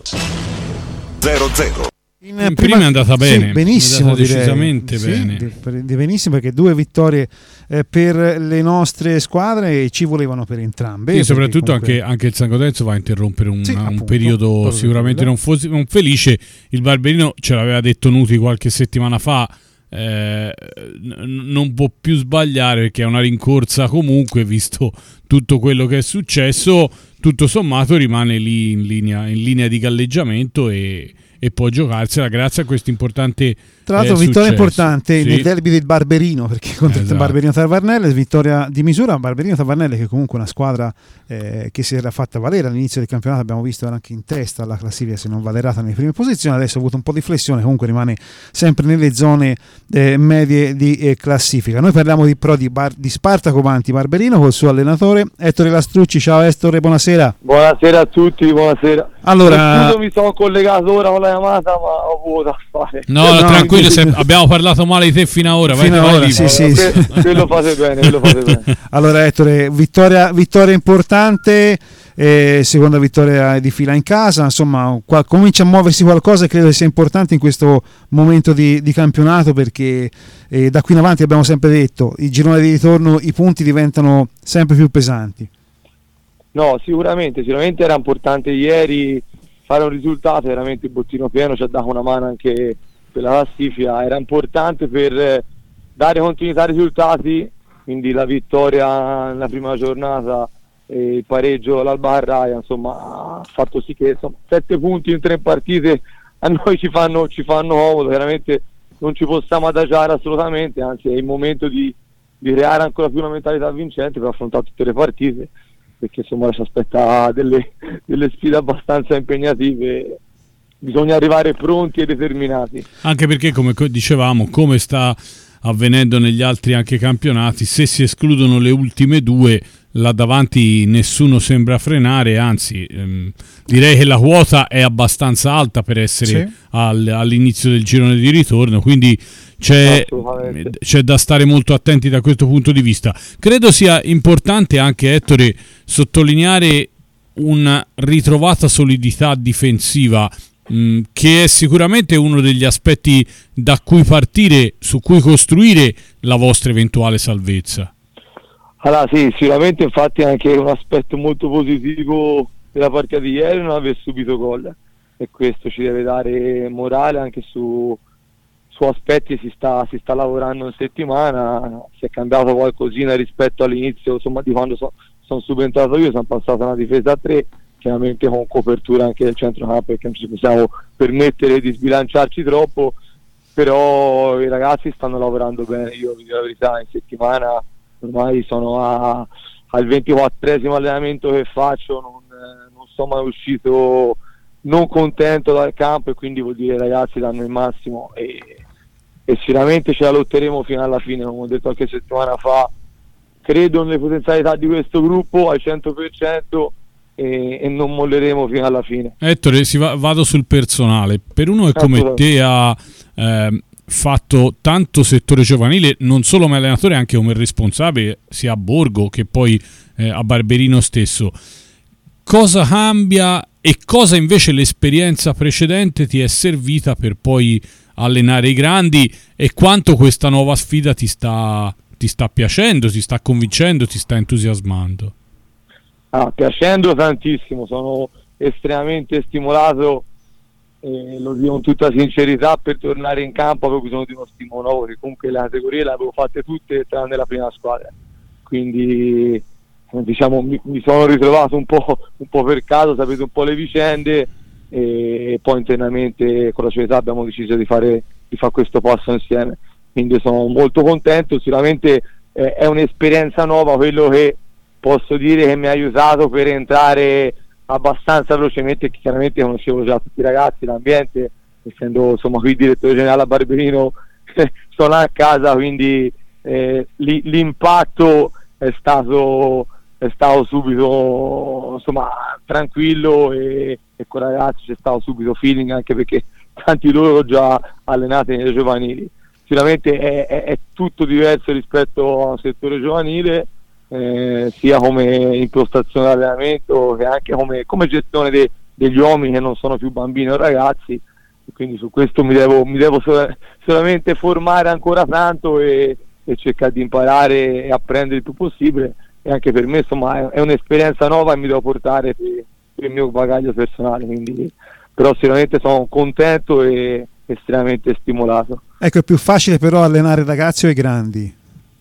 zero zero. In in prima è andata bene, sì, benissimo, è andata decisamente direi. bene. Sì, di, benissimo, perché due vittorie eh, per le nostre squadre e ci volevano per entrambe. Sì, soprattutto comunque... anche, anche il San Gotenzo va a interrompere un, sì, un appunto, periodo sicuramente non, fo- non felice. Il Barberino ce l'aveva detto Nuti qualche settimana fa. Eh, n- non può più sbagliare perché è una rincorsa comunque, visto tutto quello che è successo. Tutto sommato rimane lì in linea, in linea di galleggiamento e, e può giocarsela grazie a questo importante tra l'altro eh, vittoria successo. importante Sì. nel derby del Barberino, perché contro esatto. il Barberino Tavarnelle, vittoria di misura. Barberino Tavarnelle che comunque è una squadra eh, che si era fatta valere all'inizio del campionato, abbiamo visto era anche in testa alla classifica se non valerata nelle prime posizioni, adesso ha avuto un po' di flessione, comunque rimane sempre nelle zone eh, medie di eh, classifica. Noi parliamo di, però di, bar, di Spartaco Manti Barberino col suo allenatore Ettore Lastrucci. Ciao Ettore, buonasera. Buonasera a tutti, buonasera. Allora, scuso, mi sono collegato ora con la chiamata, ma ho avuto da fare. No, no, tranquillo, se abbiamo parlato male di te fino ad ora. Fino vai, ora, sì, sì, sì. Ve lo fate bene, ve lo fate bene. Allora Ettore, vittoria, vittoria importante, eh, seconda vittoria di fila in casa, insomma qua, comincia a muoversi qualcosa e credo sia importante in questo momento di, di campionato, perché eh, da qui in avanti abbiamo sempre detto, il girone di ritorno, i punti diventano sempre più pesanti. No, sicuramente, sicuramente era importante ieri fare un risultato, veramente il bottino pieno ci ha dato una mano anche per la classifica, era importante per dare continuità ai risultati, quindi la vittoria nella prima giornata e il pareggio all'Alba Carraia, insomma ha fatto sì che insomma, sette punti in tre partite a noi ci fanno, ci fanno comodo, veramente non ci possiamo adagiare assolutamente, anzi è il momento di, di creare ancora più una mentalità vincente per affrontare tutte le partite, perché insomma ci aspetta delle, delle sfide abbastanza impegnative, bisogna arrivare pronti e determinati. Anche perché, come dicevamo, come sta avvenendo negli altri anche campionati, se si escludono le ultime due, là davanti nessuno sembra frenare, anzi ehm, direi che la quota è abbastanza alta per essere sì. al, all'inizio del girone di ritorno, quindi c'è, c'è da stare molto attenti da questo punto di vista. Credo sia importante anche, Ettore, sottolineare una ritrovata solidità difensiva, mh, che è sicuramente uno degli aspetti da cui partire, su cui costruire la vostra eventuale salvezza. Allora sì, sicuramente, infatti anche un aspetto molto positivo della partita di ieri non aver subito gol, e questo ci deve dare morale anche su, su aspetti. Si sta, si sta lavorando in settimana, si è cambiato qualcosina rispetto all'inizio, insomma, di quando so, sono subentrato io, sono passato a una difesa a tre, chiaramente con copertura anche del centrocampo, perché non ci possiamo permettere di sbilanciarci troppo, però i ragazzi stanno lavorando bene. Io vi dico la verità, in settimana ormai sono a, al ventiquattresimo allenamento che faccio, non, non sono mai uscito non contento dal campo, e quindi vuol dire i ragazzi danno il massimo, e e sicuramente ce la lotteremo fino alla fine, come ho detto qualche settimana fa. Credo nelle potenzialità di questo gruppo al cento per cento e, e non molleremo fino alla fine. Ettore, si va, vado sul personale. Per uno che come te ha eh, fatto tanto settore giovanile, non solo come allenatore, anche come responsabile sia a Borgo che poi eh, a Barberino stesso, cosa cambia e cosa invece l'esperienza precedente ti è servita per poi allenare i grandi, e quanto questa nuova sfida ti sta, ti sta piacendo, ti sta convincendo, ti sta entusiasmando? Ah, piacendo tantissimo, sono estremamente stimolato, eh, lo dico con tutta sincerità, per tornare in campo avevo bisogno di uno stimolo nuovo, che comunque le categorie le avevo fatte tutte tranne la prima squadra, quindi diciamo mi, mi sono ritrovato un po', un po' per caso, sapete un po' le vicende, e poi internamente con la società abbiamo deciso di fare, di fare questo passo insieme, quindi sono molto contento. Sicuramente eh, è un'esperienza nuova, quello che posso dire che mi ha aiutato per entrare abbastanza velocemente, che chiaramente conoscevo già tutti i ragazzi, l'ambiente, essendo insomma qui direttore generale a Barberino sono a casa, quindi eh, li, l'impatto è stato è stato subito insomma tranquillo, e, e con i ragazzi c'è stato subito feeling, anche perché tanti loro ho già allenati nelle giovanili. Sicuramente è, è, è tutto diverso rispetto al settore giovanile, eh, sia come impostazione dell'allenamento che anche come, come gestione de, degli uomini che non sono più bambini o ragazzi, quindi su questo mi devo, mi devo sol- solamente formare ancora tanto e, e cercare di imparare e apprendere il più possibile. E anche per me insomma è, è un'esperienza nuova e mi devo portare per, per il mio bagaglio personale, quindi però sicuramente sono contento e estremamente stimolato. Ecco, è più facile però allenare ragazzi o i grandi?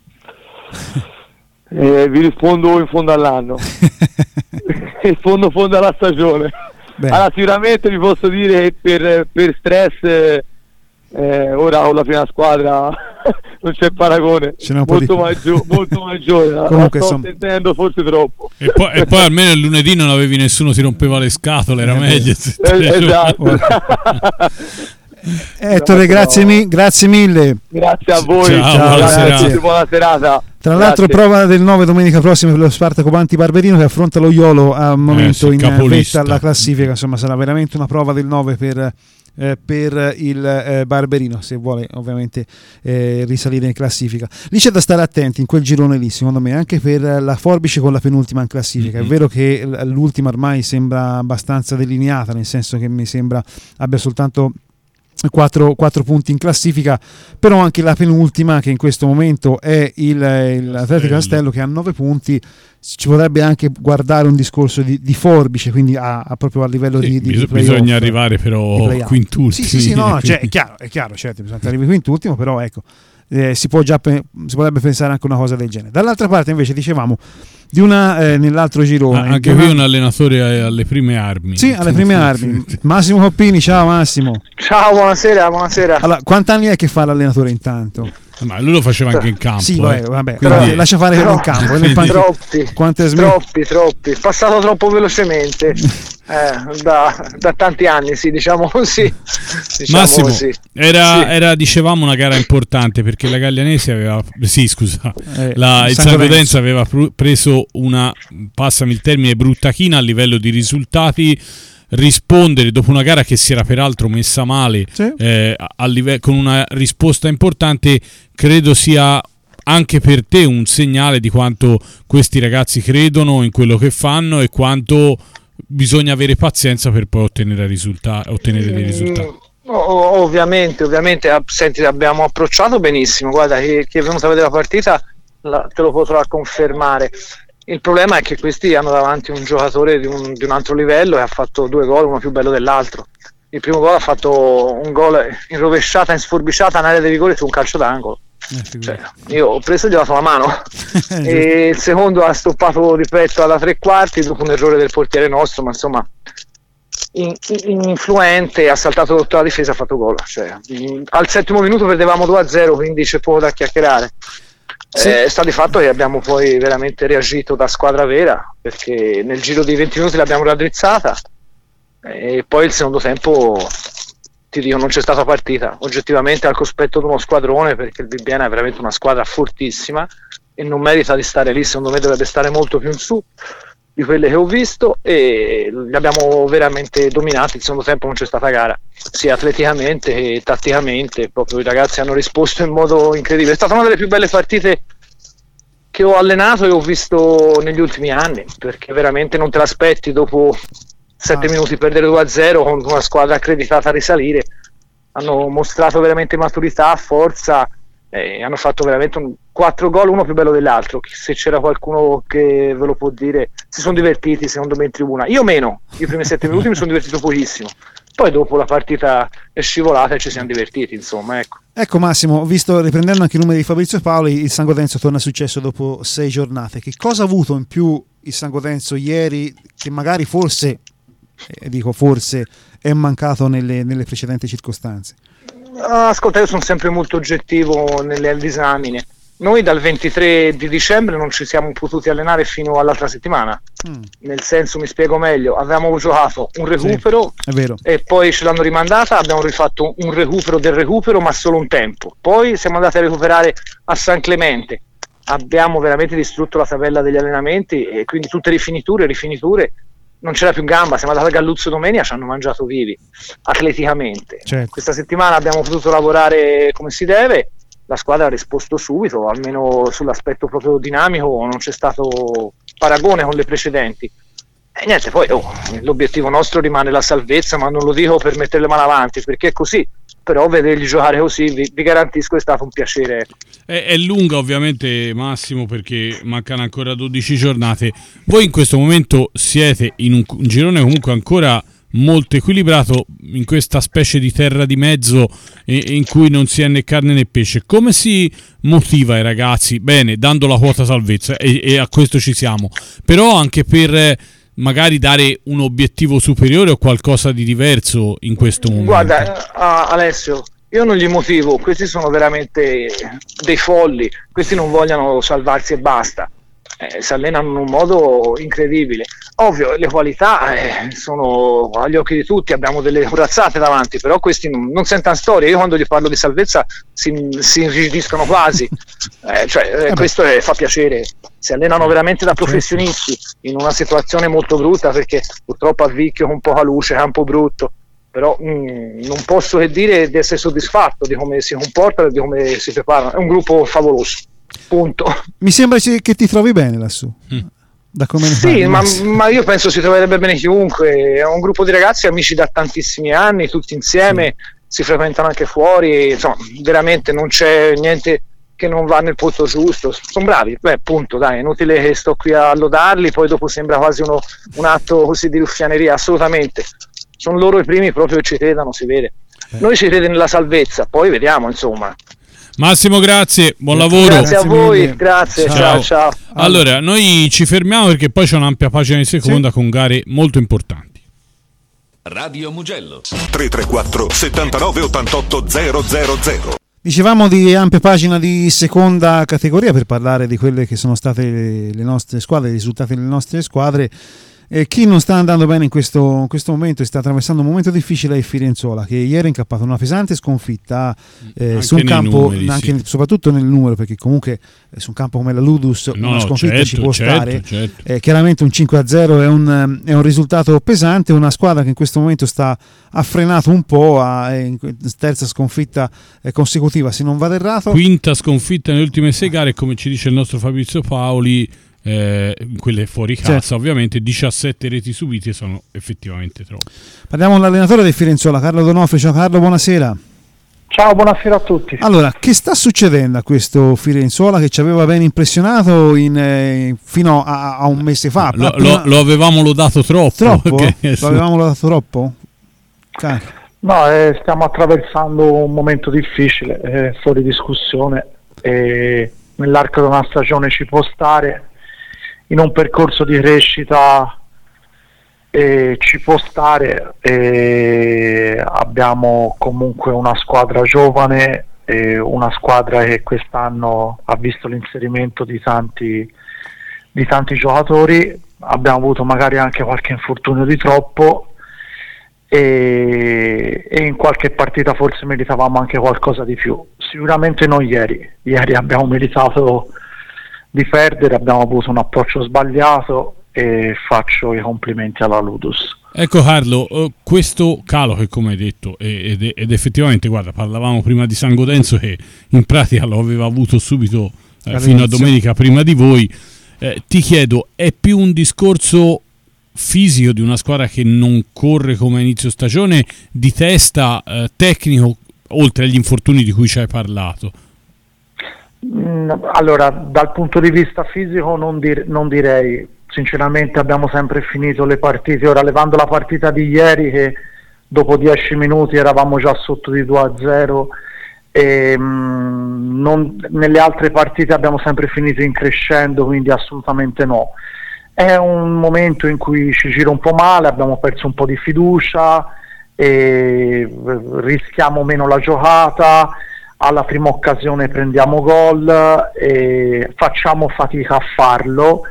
Eh, vi rispondo in fondo all'anno in fondo fondo alla stagione. Beh. Allora sicuramente vi posso dire che per, per stress eh, ora con la prima squadra non c'è paragone, molto, maggio- molto maggiore. Comunque la sto son... sentendo forse troppo, e poi, e poi almeno il lunedì non avevi nessuno, ti rompeva le scatole, era eh, meglio eh, esatto. Ettore, grazie, mi- grazie mille, grazie a voi. Ciao, ciao, buona, grazie. serata. Buona serata. Tra l'altro prova del nove domenica prossima per lo Spartaco Banti Barberino, che affronta lo Iolo a un momento eh, sì, in vetta alla classifica, insomma sarà veramente una prova del nove per Eh, per il eh, Barberino, se vuole ovviamente eh, risalire in classifica. Lì c'è da stare attenti in quel girone lì, secondo me, anche per la Forbice con la penultima in classifica. Mm-hmm. È vero che l'ultima ormai sembra abbastanza delineata, nel senso che mi sembra abbia soltanto quattro punti in classifica, però anche la penultima, che in questo momento è il, il Atletico Castello, che ha nove punti, ci potrebbe anche guardare un discorso di, di Forbice, quindi a, a proprio a livello sì, di, di, bis- di bisogna arrivare però quintultimi. Sì, sì, sì, no, cioè, è chiaro, è chiaro, certo, bisogna arrivare quintultimo, però ecco, eh, si può già pe- si potrebbe pensare anche una cosa del genere. Dall'altra parte invece dicevamo di una eh, nell'altro girone, ah, anche qui una... un allenatore alle prime armi. Sì, alle prime armi. Massimo Coppini, ciao Massimo. Ciao, buonasera, buonasera. Allora, quanti anni è che fa l'allenatore intanto? Ma lui lo faceva anche in campo. Sì, vabbè, eh. vabbè. Quindi... Però, lascia fare però, in campo. Quindi... Troppi, Quante sm... troppi, troppi. Passato troppo velocemente. eh, da, da tanti anni, sì, diciamo così. Diciamo Massimo, così. Era, sì. era, dicevamo, una gara importante, perché la Gaglianese aveva, sì, scusa, eh, la, il San Lorenzo aveva pr- preso una, passami il termine, bruttachina a livello di risultati. Rispondere dopo una gara che si era peraltro messa male, sì. eh, a live- con una risposta importante, credo sia anche per te un segnale di quanto questi ragazzi credono in quello che fanno e quanto bisogna avere pazienza per poi ottenere, risulta- ottenere dei risultati. Mm, ovviamente, ovviamente, senti, abbiamo approcciato benissimo. Guarda, chi, chi è venuto a vedere la partita la, te lo potrà confermare. Il problema è che questi hanno davanti un giocatore di un, di un altro livello, che ha fatto due gol, uno più bello dell'altro. Il primo gol ha fatto un gol in rovesciata, in sforbiciata, in area di rigore su un calcio d'angolo. Eh, cioè, io ho preso e gli ho dato la mano. E il secondo ha stoppato, ripeto, alla tre quarti dopo un errore del portiere nostro, ma insomma in, in, influente, ha saltato tutta la difesa e ha fatto gol. Cioè, in, al settimo minuto perdevamo due a zero, quindi c'è poco da chiacchierare. Sì. Eh, sta di fatto che abbiamo poi veramente reagito da squadra vera, perché nel giro di venti minuti l'abbiamo raddrizzata e poi il secondo tempo ti dico, non c'è stata partita oggettivamente al cospetto di uno squadrone, perché il Bibbiena è veramente una squadra fortissima e non merita di stare lì, secondo me dovrebbe stare molto più in su di quelle che ho visto, e li abbiamo veramente dominati. Il secondo tempo non c'è stata gara, sia atleticamente che tatticamente, proprio i ragazzi hanno risposto in modo incredibile. È stata una delle più belle partite che ho allenato e ho visto negli ultimi anni, perché veramente non te l'aspetti dopo sette ah. minuti perdere due a zero con una squadra accreditata a risalire. Hanno mostrato veramente maturità, forza, e hanno fatto veramente un, quattro gol, uno più bello dell'altro. Se c'era qualcuno che ve lo può dire, si sono divertiti secondo me in tribuna. Io meno, i primi sette minuti mi sono divertito pochissimo, poi dopo la partita è scivolata e ci siamo divertiti, insomma, ecco. Ecco Massimo, visto, riprendendo anche i numeri di Fabrizio Paoli, il San Gotenzo torna a successo dopo sei giornate. Che cosa ha avuto in più il San Gotenzo ieri che magari forse, eh, dico forse, è mancato nelle, nelle precedenti circostanze? Ascolta, io sono sempre molto oggettivo nelle disamine. Noi dal ventitré di dicembre non ci siamo potuti allenare fino all'altra settimana. Mm. Nel senso, mi spiego meglio, avevamo giocato un recupero, sì, è vero, e poi ce l'hanno rimandata, abbiamo rifatto un recupero del recupero, ma solo un tempo. Poi siamo andati a recuperare a San Clemente, abbiamo veramente distrutto la tabella degli allenamenti e quindi tutte rifiniture, rifiniture, non c'era più gamba. Siamo andati a Galluzzo domenica, ci hanno mangiato vivi atleticamente. Certo. Questa settimana abbiamo potuto lavorare come si deve, la squadra ha risposto subito, almeno sull'aspetto proprio dinamico non c'è stato paragone con le precedenti. E niente, poi oh, l'obiettivo nostro rimane la salvezza, ma non lo dico per mettere le mani avanti, perché è così, però vederli giocare così vi, vi garantisco è stato un piacere. È, è lunga ovviamente, Massimo, perché mancano ancora dodici giornate. Voi in questo momento siete in un, un girone comunque ancora molto equilibrato, in questa specie di terra di mezzo in cui non si è né carne né pesce. Come si motiva i ragazzi? Bene, dando la quota salvezza, e, e a questo ci siamo, però anche per magari dare un obiettivo superiore o qualcosa di diverso in questo momento. Guarda, uh, Alessio, io non li motivo, questi sono veramente dei folli, questi non vogliono salvarsi e basta. Eh, si allenano in un modo incredibile. Ovvio, le qualità eh, sono agli occhi di tutti, abbiamo delle corazzate davanti, però questi non, non sentono storia. Io quando gli parlo di salvezza si, si irrigidiscono quasi. Eh, cioè, eh, questo è, fa piacere. Si allenano veramente da professionisti in una situazione molto brutta, perché purtroppo avvicchio con poca luce, campo brutto. Però mh, non posso che dire di essere soddisfatto di come si comportano e di come si preparano. È un gruppo favoloso. Punto. Mi sembra che ti trovi bene lassù. Mm. Da come ne sì, parli, ma, ma io penso si troverebbe bene chiunque. È un gruppo di ragazzi amici da tantissimi anni, tutti insieme, sì. Si frequentano anche fuori, insomma, veramente non c'è niente che non va nel posto giusto. Sono bravi, beh, punto, dai, è inutile che sto qui a lodarli, poi dopo sembra quasi uno, un atto così di ruffianeria. Assolutamente. Sono loro i primi proprio che ci credano, si vede. Eh. Noi ci crede nella salvezza, poi vediamo, insomma. Massimo, grazie, buon lavoro. Grazie a voi, grazie, ciao. ciao ciao. Allora, noi ci fermiamo perché poi c'è un'ampia pagina di seconda, sì, con gare molto importanti. Radio Mugello tre tre quattro settantanove ottantotto zero zero zero. Dicevamo di ampia pagina di seconda categoria per parlare di quelle che sono state le nostre squadre, i risultati delle nostre squadre. E chi non sta andando bene in questo, in questo momento e sta attraversando un momento difficile è Firenzuola, che ieri ha incappato una pesante sconfitta eh, su un campo, numeri, anche, sì, soprattutto nel numero, perché comunque eh, su un campo come la Ludus no, una sconfitta certo, ci può certo, stare. Certo. Eh, chiaramente un cinque a zero è un, è un risultato pesante, una squadra che in questo momento sta, ha frenato un po', a, in terza sconfitta eh, consecutiva, se non vado errato. Quinta sconfitta nelle ultime sei gare, come ci dice il nostro Fabrizio Paoli. Eh, quelle fuori casa, certo, ovviamente diciassette reti subite sono effettivamente troppe. Parliamo con l'allenatore del Firenzuola, Carlo Donofrio. Ciao Carlo, buonasera. Ciao, buonasera a tutti. Allora, che sta succedendo a questo Firenzuola che ci aveva ben impressionato in, eh, fino a, a un mese fa? Lo, prima... lo, lo avevamo lodato troppo. Troppo? Lo avevamo lodato troppo? Cioè. No, eh, stiamo attraversando un momento difficile, eh, fuori discussione, e nell'arco di una stagione ci può stare. In un percorso di crescita eh, ci può stare, eh, abbiamo comunque una squadra giovane, eh, una squadra che quest'anno ha visto l'inserimento di tanti, di tanti giocatori, abbiamo avuto magari anche qualche infortunio di troppo e, e in qualche partita forse meritavamo anche qualcosa di più, sicuramente non ieri, ieri abbiamo meritato di perdere, abbiamo avuto un approccio sbagliato e faccio i complimenti alla Ludus. Ecco Carlo, questo calo che come hai detto ed, ed effettivamente guarda, parlavamo prima di San Godenzo che in pratica lo aveva avuto subito eh, fino a domenica prima di voi, eh, ti chiedo, è più un discorso fisico di una squadra che non corre come a inizio stagione, di testa, eh, tecnico, oltre agli infortuni di cui ci hai parlato? Mm, allora, dal punto di vista fisico non, dir- non direi, sinceramente abbiamo sempre finito le partite, ora levando la partita di ieri che dopo dieci minuti eravamo già sotto di due a zero e mh, non, nelle altre partite abbiamo sempre finito in crescendo, quindi assolutamente no. È un momento in cui ci gira un po' male, abbiamo perso un po' di fiducia e rischiamo meno la giocata, alla prima occasione prendiamo gol e facciamo fatica a farlo.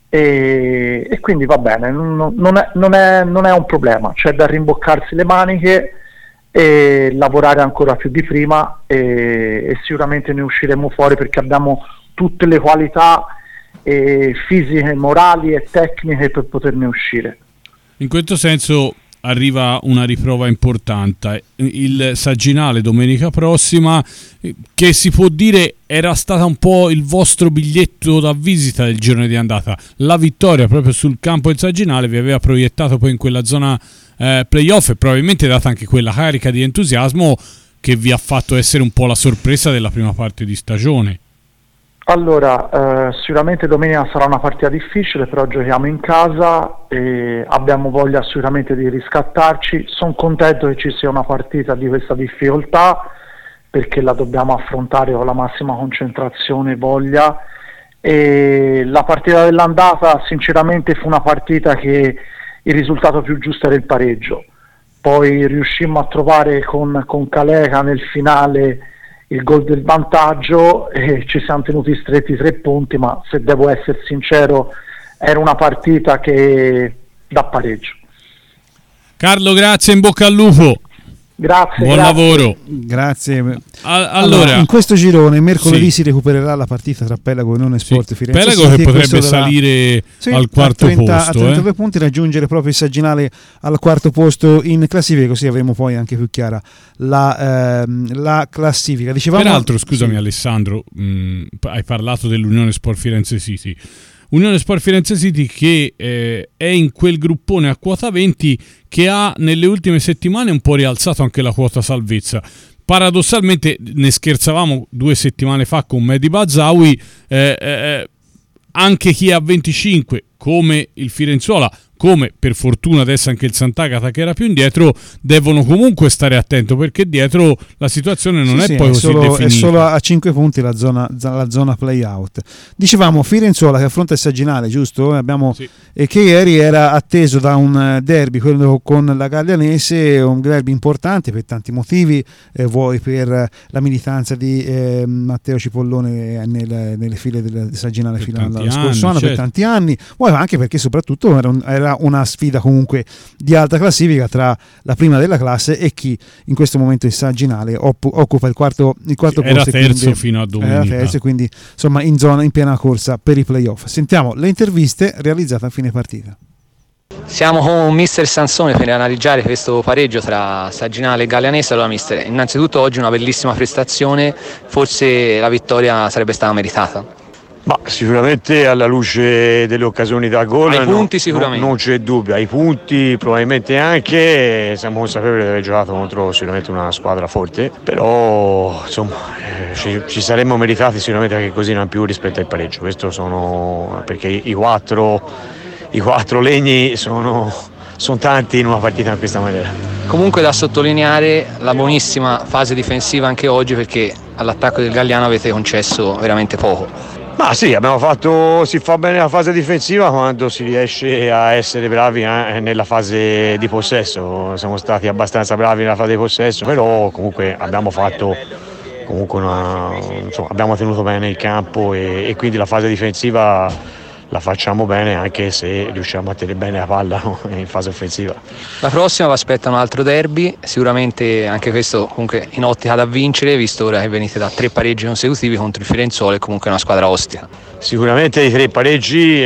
E, e quindi va bene, non, non, è, non, è, non è un problema, c'è da rimboccarsi le maniche e lavorare ancora più di prima e, e sicuramente ne usciremo fuori perché abbiamo tutte le qualità e fisiche, morali e tecniche per poterne uscire. In questo senso arriva una riprova importante, il Sagginale domenica prossima, che si può dire era stata un po' il vostro biglietto da visita del girone di andata. La vittoria proprio sul campo del Sagginale vi aveva proiettato poi in quella zona eh, playoff e probabilmente data anche quella carica di entusiasmo che vi ha fatto essere un po' la sorpresa della prima parte di stagione. Allora, eh, sicuramente domenica sarà una partita difficile, però giochiamo in casa e abbiamo voglia sicuramente di riscattarci. Sono contento che ci sia una partita di questa difficoltà perché la dobbiamo affrontare con la massima concentrazione e voglia. E la partita dell'andata sinceramente fu una partita che il risultato più giusto era il pareggio. Poi riuscimmo a trovare con, con Caleca nel finale il gol del vantaggio e ci siamo tenuti stretti tre punti, ma se devo essere sincero era una partita che da pareggio. Carlo, grazie, in bocca al lupo. Grazie. Buon grazie. lavoro. Grazie. Allora, allora, in questo girone mercoledì sì. si recupererà la partita tra Pelago e Non Sport sì. Firenze. Pelago che potrebbe salire sì, al quarto a trenta, posto. A trentadue eh? punti, raggiungere proprio il Sagginale al quarto posto in classifica, così avremo poi anche più chiara la, ehm, la classifica. Dicevamo, Peraltro, scusami sì. Alessandro, mh, hai parlato dell'Unione Sport Firenze City. Unione Sport Firenze City che eh, è in quel gruppone a quota venti che ha nelle ultime settimane un po' rialzato anche la quota salvezza. Paradossalmente, ne scherzavamo due settimane fa con Mehdi Bazzawi, eh, eh, anche chi è a venticinque come il Firenzuola, come per fortuna adesso anche il Sant'Agata che era più indietro, devono comunque stare attento perché dietro la situazione non sì, è sì, poi è così solo, definita. È solo a cinque punti la zona, la zona play out. Dicevamo Firenzuola che affronta il Sagginale, giusto? Abbiamo, sì. E che ieri era atteso da un derby, quello con la Gaglianese, un derby importante per tanti motivi, eh, vuoi per la militanza di eh, Matteo Cipollone nel, nelle file del Sagginale fino allo scorso anno, certo. per tanti anni, vuoi anche perché soprattutto era, un, era una sfida comunque di alta classifica tra la prima della classe e chi in questo momento il Sagginale opp- occupa il quarto, il quarto era posto. Era terzo quindi, fino a domenica. Era terzo, quindi insomma in zona, in piena corsa per i playoff. Sentiamo le interviste realizzate a fine partita. Siamo con mister Sansone per analizzare questo pareggio tra Sagginale e Gaglianese. Allora mister, innanzitutto oggi una bellissima prestazione, forse la vittoria sarebbe stata meritata. Ma sicuramente alla luce delle occasioni da gol ai punti no, sicuramente. Non, non c'è dubbio, ai punti probabilmente anche, siamo consapevoli di aver giocato contro sicuramente una squadra forte, però insomma eh, ci, ci saremmo meritati sicuramente anche così in più rispetto al pareggio. Questo sono perché i quattro, i quattro legni sono, sono tanti in una partita in questa maniera. Comunque da sottolineare la buonissima fase difensiva anche oggi perché all'attacco del Galliano avete concesso veramente poco. Ma sì, abbiamo fatto, si fa bene la fase difensiva quando si riesce a essere bravi eh, nella fase di possesso. Siamo stati abbastanza bravi nella fase di possesso, però comunque abbiamo fatto comunque una, insomma, abbiamo tenuto bene il campo e, e quindi la fase difensiva la facciamo bene, anche se riusciamo a tenere bene la palla in fase offensiva. La prossima vi aspetta un altro derby, sicuramente anche questo comunque in ottica da vincere, visto ora che venite da tre pareggi consecutivi contro il Firenzuolo e comunque una squadra ostica. Sicuramente i tre pareggi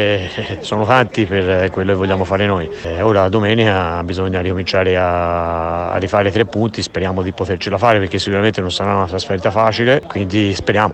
eh, sono tanti per quello che vogliamo fare noi. Eh, ora domenica bisogna ricominciare a, a rifare tre punti, speriamo di potercela fare perché sicuramente non sarà una trasferta facile, quindi speriamo.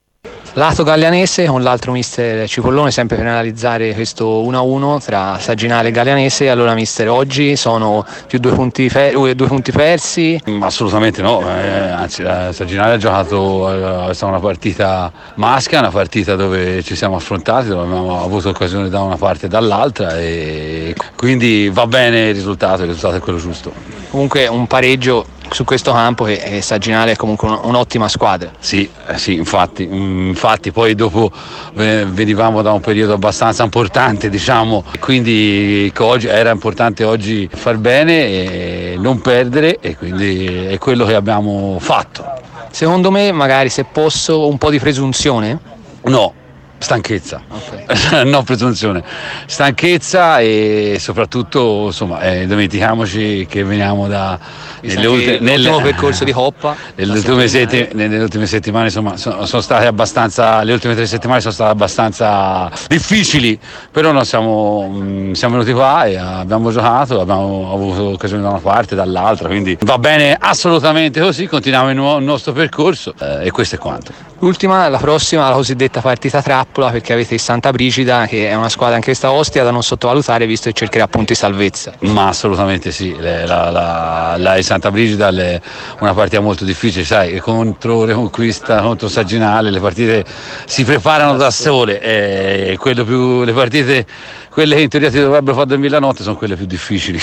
Lato Gaglianese con l'altro mister Cipollone, sempre per analizzare questo uno a uno tra Saginale e Gaglianese. Allora mister, oggi sono più due punti, fer- due punti persi? Assolutamente no, eh, anzi la Saginale ha giocato, è stata una partita maschia, una partita dove ci siamo affrontati, dove abbiamo avuto occasione da una parte e dall'altra e quindi va bene il risultato, il risultato è quello giusto. Comunque un pareggio su questo campo che eh, Saginale è comunque un, un'ottima squadra. Sì, eh, sì, infatti, mh, infatti poi dopo eh, venivamo da un periodo abbastanza importante, diciamo, quindi oggi, era importante oggi far bene e non perdere e quindi è quello che abbiamo fatto. Secondo me magari, se posso, un po' di presunzione? No. Stanchezza, okay. No presunzione, stanchezza e soprattutto insomma eh, dimentichiamoci che veniamo da nelle ultime, nell'ultimo percorso di Coppa nelle ultime, setti, nelle ultime settimane insomma sono, sono state abbastanza le ultime tre settimane sono state abbastanza difficili, però noi siamo, mh, siamo venuti qua e abbiamo giocato, abbiamo avuto occasioni da una parte e dall'altra, quindi va bene assolutamente così, continuiamo il, nuovo, il nostro percorso eh, e questo è quanto. L'ultima, la prossima, la cosiddetta partita trappola, perché avete il Santa Brigida che è una squadra anche questa ostia da non sottovalutare visto che cercherà punti salvezza. Ma assolutamente sì, le, la, la, la il Santa Brigida è una partita molto difficile, sai, contro Reconquista, contro Saginale le partite si preparano da sole e quello più, le partite, quelle che in teoria ti dovrebbero fare dormire la notte sono quelle più difficili.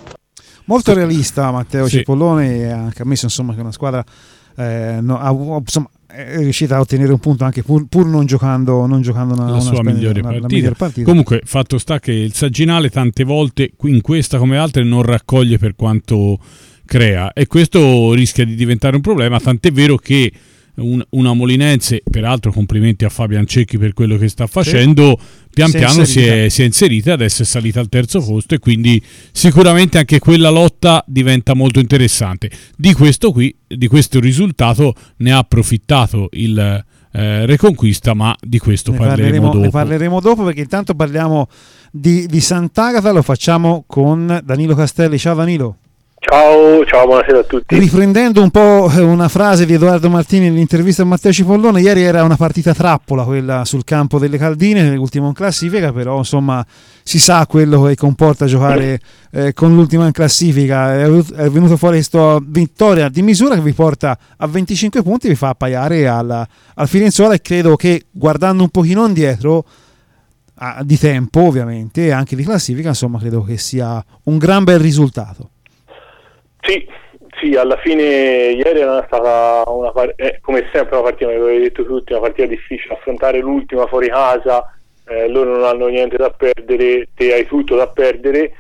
Molto realista Matteo sì. Cipollone, anche ammesso insomma che una squadra eh, no, ha, insomma, è riuscita a ottenere un punto anche pur, pur non giocando non giocando una, la una sua spend- migliore, una, partita. Una migliore partita. Comunque fatto sta che il Saginale tante volte in questa come altre non raccoglie per quanto crea e questo rischia di diventare un problema, tant'è vero che un, una molinense, peraltro complimenti a Fabian Cecchi per quello che sta facendo, sì. pian si piano è si è, si è inserita, adesso è salita al terzo posto e quindi sicuramente anche quella lotta diventa molto interessante. Di questo qui, di questo risultato ne ha approfittato il eh, Reconquista, ma di questo ne parleremo, parleremo dopo. Ne parleremo dopo perché intanto parliamo di, di Sant'Agata, lo facciamo con Danilo Castelli. Ciao Danilo. Ciao, ciao, buonasera a tutti. Riprendendo un po' una frase di Edoardo Martini nell'intervista a Matteo Cipollone, ieri era una partita trappola quella sul campo delle Caldine, l'ultimo in classifica, però insomma si sa quello che comporta giocare eh, con l'ultima in classifica. È, è venuto fuori questa vittoria di misura che vi porta a venticinque punti, vi fa appaiare al, al Firenzuola e credo che guardando un pochino indietro ah, di tempo ovviamente e anche di classifica, insomma credo che sia un gran bel risultato. Sì, sì, alla fine ieri era stata una eh, come sempre una partita, come avete detto tutti, una partita difficile, affrontare l'ultima fuori casa, eh, loro non hanno niente da perdere, te hai tutto da perdere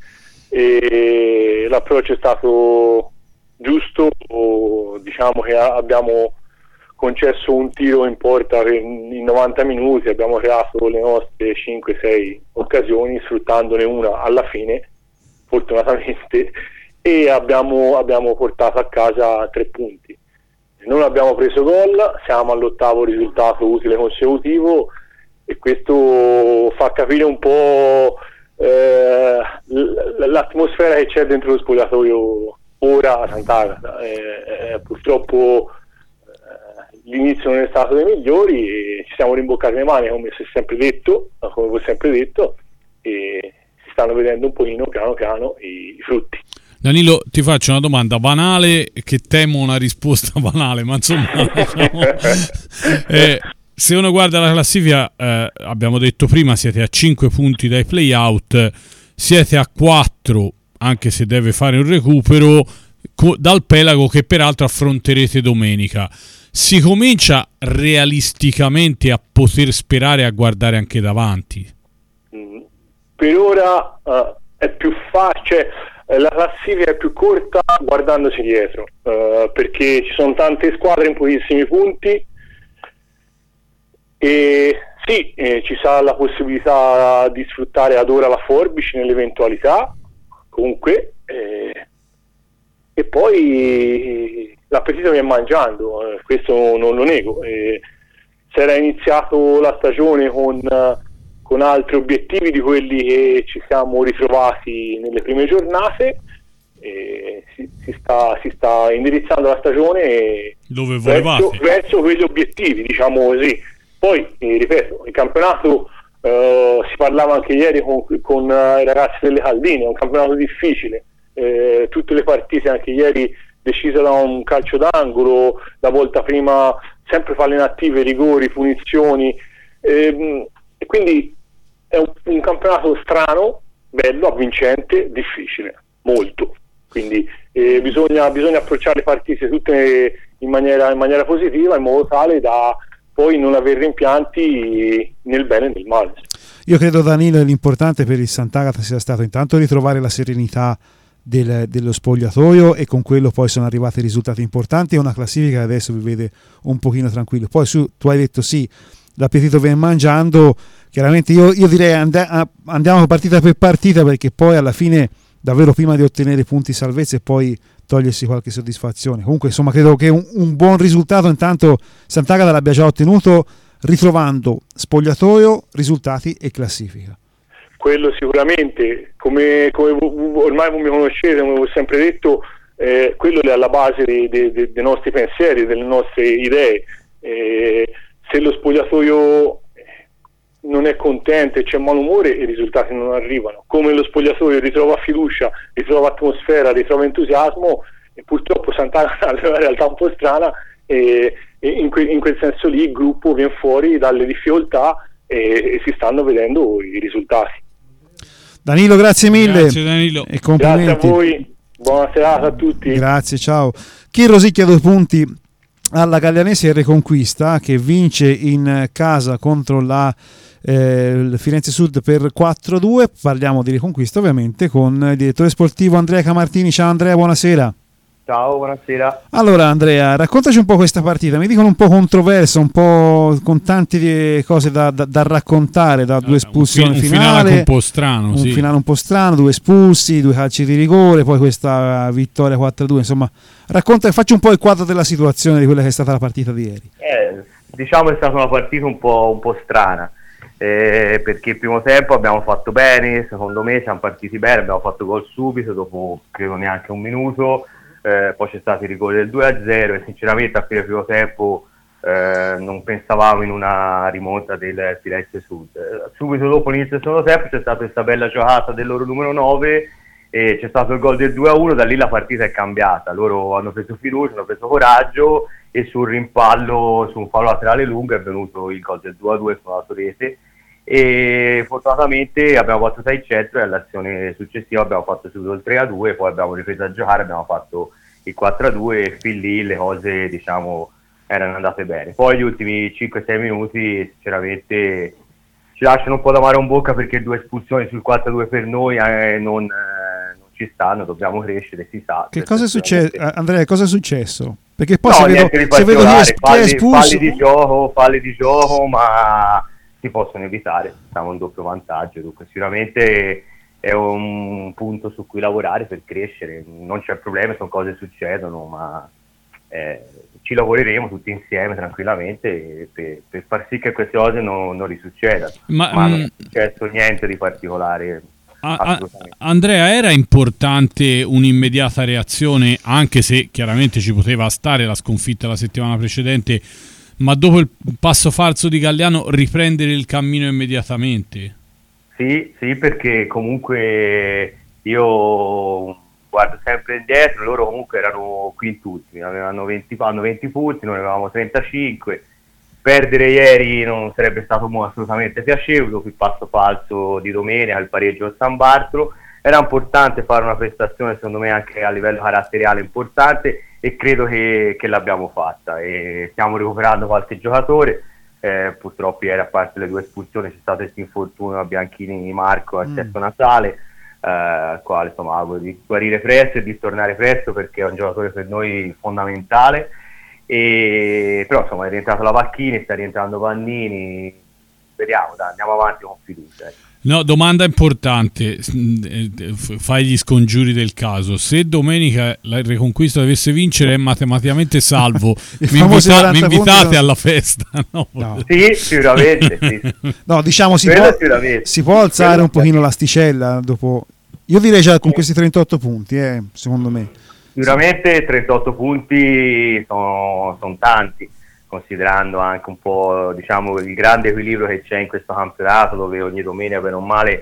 e l'approccio è stato giusto, diciamo che abbiamo concesso un tiro in porta per, in novanta minuti, abbiamo creato le nostre cinque sei occasioni sfruttandone una alla fine, fortunatamente, e abbiamo, abbiamo portato a casa tre punti. Non abbiamo preso gol, siamo all'ottavo risultato utile consecutivo e questo fa capire un po' eh, l'atmosfera che c'è dentro lo spogliatoio ora a Sant'Agata. Eh, eh, purtroppo eh, l'inizio non è stato dei migliori e ci siamo rimboccati le mani, come si è sempre detto, come vi ho sempre detto, e si stanno vedendo un pochino piano piano i, i frutti. Danilo, ti faccio una domanda banale che temo una risposta banale, ma insomma diciamo, eh, se uno guarda la classifica, eh, abbiamo detto prima, siete a cinque punti dai play-out, siete a quattro, anche se deve fare un recupero, co- dal Pelago che peraltro affronterete domenica. Si comincia realisticamente a poter sperare a guardare anche davanti? Per ora uh, è più facile, la classifica è più corta guardandosi dietro, uh, perché ci sono tante squadre in pochissimi punti e Sì, eh, ci sarà la possibilità di sfruttare ad ora la forbice nell'eventualità, comunque, eh, e poi l'appetito viene mangiando, eh, questo non lo nego. Eh, si era iniziato la stagione con, con altri obiettivi di quelli che ci siamo ritrovati nelle prime giornate, e si, si, sta, si sta indirizzando la stagione dove volevate verso, verso quegli obiettivi, diciamo così. Poi, eh, ripeto, il campionato, eh, si parlava anche ieri con, con uh, i ragazzi delle Caldine, è un campionato difficile, eh, tutte le partite anche ieri decise da un calcio d'angolo, la volta prima sempre falle inattive, rigori, punizioni, ehm, e quindi è un, un campionato strano, bello, avvincente, difficile, molto. Quindi eh, bisogna, bisogna approcciare le partite tutte in maniera, in maniera positiva, in modo tale da poi non avere rimpianti nel bene e nel male. Io credo, Danilo, l'importante per il Sant'Agata sia stato intanto ritrovare la serenità del, dello spogliatoio, e con quello poi sono arrivati risultati importanti e una classifica che adesso vi vede un pochino tranquillo. Poi su, tu hai detto sì, l'appetito viene mangiando, chiaramente io, io direi and- andiamo partita per partita, perché poi alla fine davvero prima di ottenere punti salvezza e poi togliersi qualche soddisfazione. Comunque insomma credo che un, un buon risultato intanto Sant'Agata l'abbia già ottenuto, ritrovando spogliatoio, risultati e classifica. Quello sicuramente, come, come ormai mi conoscete, come ho sempre detto, eh, quello è alla base dei, dei, dei nostri pensieri, delle nostre idee. Eh, se lo spogliatoio non è contento e c'è malumore, i risultati non arrivano. Come lo spogliatoio ritrova fiducia, ritrova atmosfera, ritrova entusiasmo, e purtroppo Sant'Agata è una realtà un po' strana, e, e in, que, in quel senso lì il gruppo viene fuori dalle difficoltà e, e si stanno vedendo i risultati. Danilo, grazie mille. Grazie, Danilo. E complimenti. Grazie a voi, buona serata a tutti. Grazie, ciao. Chi rosicchia due punti alla Gaglianese è Reconquista, che vince in casa contro la eh, Firenze Sud per quattro a due. Parliamo di Reconquista ovviamente con il direttore sportivo Andrea Camartini. Ciao Andrea, buonasera. Ciao, buonasera. Allora Andrea, raccontaci un po' questa partita, mi dicono un po' controversa, un po' con tante cose da, da, da raccontare, da due espulsioni un finali, finale un po' strano, un sì. finale un po' strano, due espulsi, due calci di rigore, poi questa vittoria quattro a due, insomma racconta, facci un po' il quadro della situazione di quella che è stata la partita di ieri. Eh, diciamo è stata una partita un po', un po' strana, eh, perché il primo tempo abbiamo fatto bene, secondo me siamo partiti bene, abbiamo fatto gol subito, dopo credo neanche un minuto. Eh, poi c'è stato il rigore del due a zero e sinceramente a fine primo tempo eh, non pensavamo in una rimonta del Firenze Sud. Eh, subito dopo l'inizio del secondo tempo c'è stata questa bella giocata del loro numero nove e c'è stato il gol del due a uno, da lì la partita è cambiata, loro hanno preso fiducia, hanno preso coraggio e sul rimpallo, su un fallo laterale lungo è venuto il gol del due a due con la rete, e fortunatamente abbiamo fatto sei centro e all'azione successiva abbiamo fatto subito il tre a due, poi abbiamo ripreso a giocare, abbiamo fatto il quattro a due e fin lì le cose diciamo erano andate bene. Poi gli ultimi cinque sei minuti sinceramente ci lasciano un po' d'amaro in bocca, perché due espulsioni sul quattro a due per noi eh, non, eh, non ci stanno, dobbiamo crescere, si sa. Che cosa è successo, Andrea? Cosa è successo? Perché poi no, se vedo, se vedo chi è, chi falli, è espulso, falli di gioco, falli di gioco, ma si possono evitare, siamo in doppio vantaggio, dunque sicuramente è un punto su cui lavorare per crescere, non c'è problema, sono cose che succedono, ma eh, ci lavoreremo tutti insieme tranquillamente per, per far sì che queste cose non, non risuccedano, ma, ma mh, non è successo niente di particolare. A, a, Andrea, era importante un'immediata reazione, anche se chiaramente ci poteva stare la sconfitta la settimana precedente, ma dopo il passo falso di Galliano riprendere il cammino immediatamente? Sì, sì, perché comunque io guardo sempre indietro, loro comunque erano quintultimi, avevano venti, hanno venti punti, noi avevamo trentacinque, perdere ieri non sarebbe stato assolutamente piacevole, dopo il passo falso di domenica, il pareggio al San Bartolo, era importante fare una prestazione secondo me anche a livello caratteriale importante, e credo che, che l'abbiamo fatta, e stiamo recuperando qualche giocatore, eh, purtroppo ieri a parte le due espulsioni c'è stato questo infortunio a Bianchini Marco al sesto mm. Natale, eh, al quale insomma auguro di guarire presto e di tornare presto, perché è un giocatore per noi fondamentale, e, però insomma è rientrato la Vacchini, sta rientrando Vannini, speriamo, dai, andiamo avanti con fiducia. Eh. No, domanda importante, fai gli scongiuri del caso. Se domenica la Reconquista dovesse vincere è matematicamente salvo, mi, invita- mi invitate punti, alla festa? No. No. Sì, sicuramente. Sì. No, diciamo si può, si può alzare Quello un pochino l'asticella dopo. Io direi già con questi trentotto punti, eh, secondo me. Sicuramente trentotto punti sono, sono tanti, considerando anche un po', diciamo, il grande equilibrio che c'è in questo campionato, dove ogni domenica, bene o male,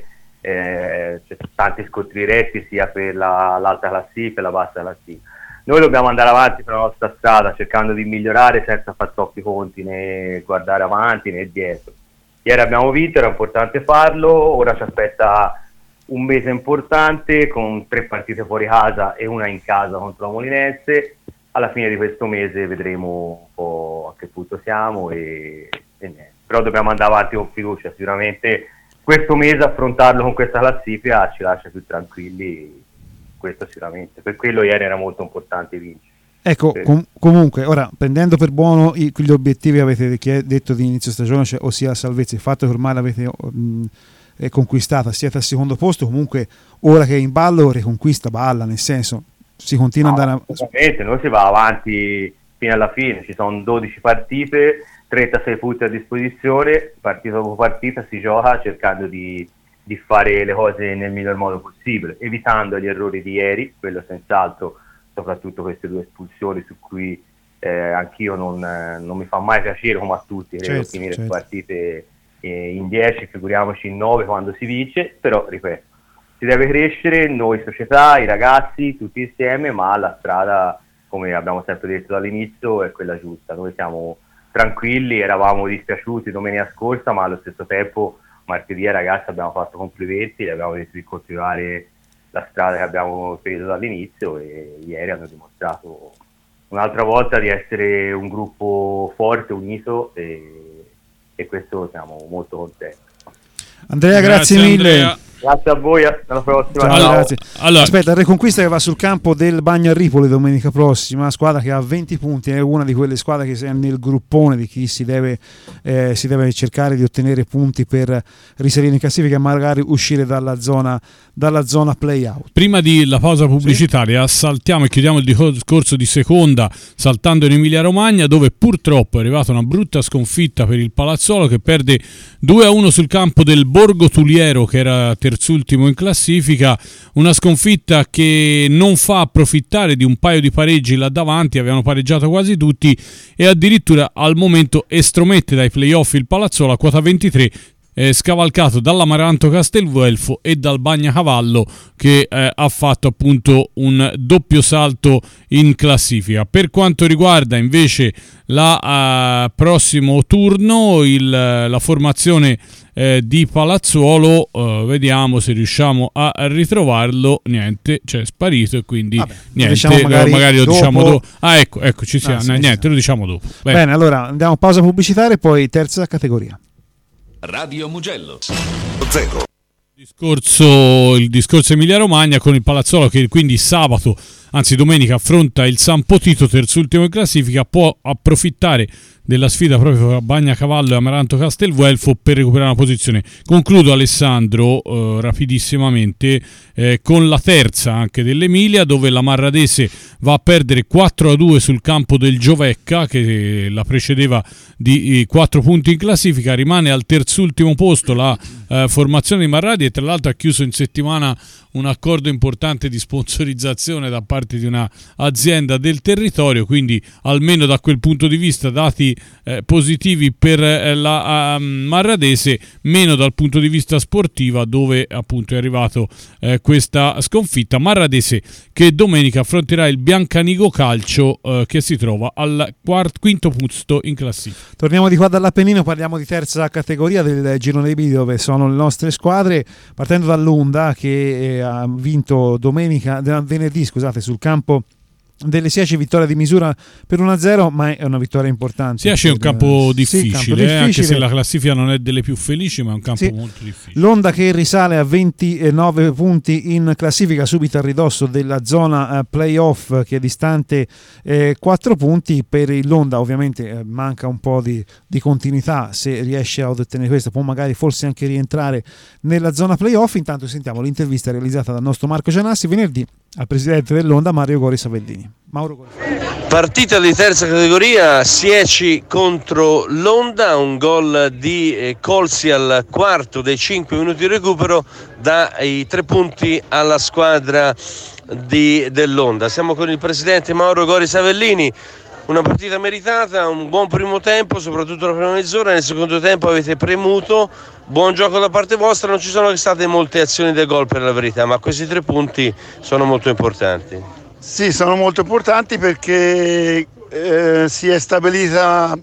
eh, c'è tanti scontri diretti sia per la, l'alta classifica e la bassa classifica. Noi dobbiamo andare avanti per la nostra strada, cercando di migliorare senza fare troppi conti, né guardare avanti né dietro. Ieri abbiamo vinto, era importante farlo, ora ci aspetta un mese importante con tre partite fuori casa e una in casa contro la Molinense. Alla fine di questo mese vedremo un po' a che punto siamo e, e niente. Però dobbiamo andare avanti con fiducia, sicuramente questo mese affrontarlo con questa classifica ci lascia più tranquilli, questo sicuramente, per quello ieri era molto importante vincere. Ecco, com- comunque, ora prendendo per buono i, gli obiettivi avete detto di inizio stagione, cioè, ossia salvezza, il fatto che ormai l'avete mh, è conquistata, siete al secondo posto, comunque ora che è in ballo riconquista balla, nel senso si continua no, ad andare a... noi si va avanti fino alla fine, ci sono dodici partite, trentasei punti a disposizione, partita dopo partita si gioca cercando di, di fare le cose nel miglior modo possibile, evitando gli errori di ieri, quello senz'altro, soprattutto queste due espulsioni su cui eh, anch'io non, non mi fa mai piacere, come a tutti, credo, certo, finire certo. partite in dieci, figuriamoci in nove quando si vince, però ripeto, si deve crescere, noi società, i ragazzi, tutti insieme, ma la strada, come abbiamo sempre detto dall'inizio, è quella giusta. Noi siamo tranquilli, eravamo dispiaciuti domenica scorsa, ma allo stesso tempo martedì ai ragazzi abbiamo fatto complimenti, gli abbiamo detto di continuare la strada che abbiamo preso dall'inizio e ieri hanno dimostrato un'altra volta di essere un gruppo forte, unito e, e questo siamo molto contenti. Andrea, grazie, grazie mille. Andrea. Grazie a voi, alla prossima. Ciao, allora, grazie. Allora. Aspetta, il Reconquista che va sul campo del Bagno a Ripoli domenica prossima, squadra che ha venti punti, è una di quelle squadre che è nel gruppone di chi si deve, eh, si deve cercare di ottenere punti per risalire in classifica e magari uscire dalla zona, dalla zona play-out. Prima della pausa pubblicitaria sì. saltiamo e chiudiamo il discorso di seconda saltando in Emilia Romagna, dove purtroppo è arrivata una brutta sconfitta per il Palazzolo che perde due a uno sul campo del Borgo Tuliero, che era terzultimo in classifica, una sconfitta che non fa approfittare di un paio di pareggi là davanti, avevano pareggiato quasi tutti e addirittura al momento estromette dai playoff il Palazzolo a quota ventitré, eh, scavalcato dall'Amaranto Castelvuelfo e dal Bagnacavallo che eh, ha fatto appunto un doppio salto in classifica. Per quanto riguarda invece la uh, prossimo turno, il, la formazione eh, di Palazzuolo, uh, vediamo se riusciamo a ritrovarlo. Niente, c'è sparito e quindi Vabbè, niente, lo magari, magari lo dopo. diciamo dopo. Ah, ecco, ecco ci siamo. Ah, sì, niente, sì. Lo diciamo dopo. Bene. Bene, allora andiamo a pausa pubblicitaria e poi terza categoria. Radio Mugello Zero. Discorso, il discorso Emilia Romagna con il Palazzolo che quindi sabato, anzi domenica, affronta il San Potito, terzultimo in classifica, può approfittare della sfida proprio tra Bagnacavallo e Amaranto Castelvuelfo per recuperare una posizione. Concludo, Alessandro, eh, rapidissimamente eh, con la terza anche dell'Emilia, dove la Marradese va a perdere quattro a due sul campo del Giovecca, che la precedeva di quattro punti in classifica. Rimane al terzultimo posto la eh, formazione di Marradi e tra l'altro ha chiuso in settimana un accordo importante di sponsorizzazione da parte di una azienda del territorio, quindi almeno da quel punto di vista dati eh, positivi per eh, la uh, Marradese, meno dal punto di vista sportiva, dove appunto è arrivato eh, questa sconfitta. Marradese che domenica affronterà il Biancanigo Calcio eh, che si trova al quart- quinto posto in classifica. Torniamo di qua dall'Appennino, parliamo di terza categoria del girone B, dove sono le nostre squadre, partendo dall'Onda che eh, ha vinto domenica, venerdì scusate, sul campo delle Siaci, vittoria di misura per uno a zero, ma è una vittoria importante. Siaci è un campo difficile, sì, campo eh, difficile. Anche se la classifica non è delle più felici, ma è un campo sì. molto difficile. L'Onda che risale a ventinove punti in classifica, subito a ridosso della zona eh, playoff, che è distante eh, quattro punti. Per l'Onda ovviamente eh, manca un po' di, di continuità, se riesce a ottenere questo può magari forse anche rientrare nella zona playoff. Intanto sentiamo l'intervista realizzata dal nostro Marco Gianassi venerdì al presidente dell'Onda, Mario Gori Savellini. Mauro Gori. Partita di terza categoria, Sieci contro l'Onda, un gol di eh, Colsi al quarto dei cinque minuti di recupero dà i tre punti alla squadra di, dell'Onda. Siamo con il presidente Mauro Gori Savellini. Una partita meritata, un buon primo tempo, soprattutto la prima mezz'ora. Nel secondo tempo avete premuto, buon gioco da parte vostra, non ci sono state molte azioni del gol per la verità, ma questi tre punti sono molto importanti. Sì, sono molto importanti perché eh, si è stabilita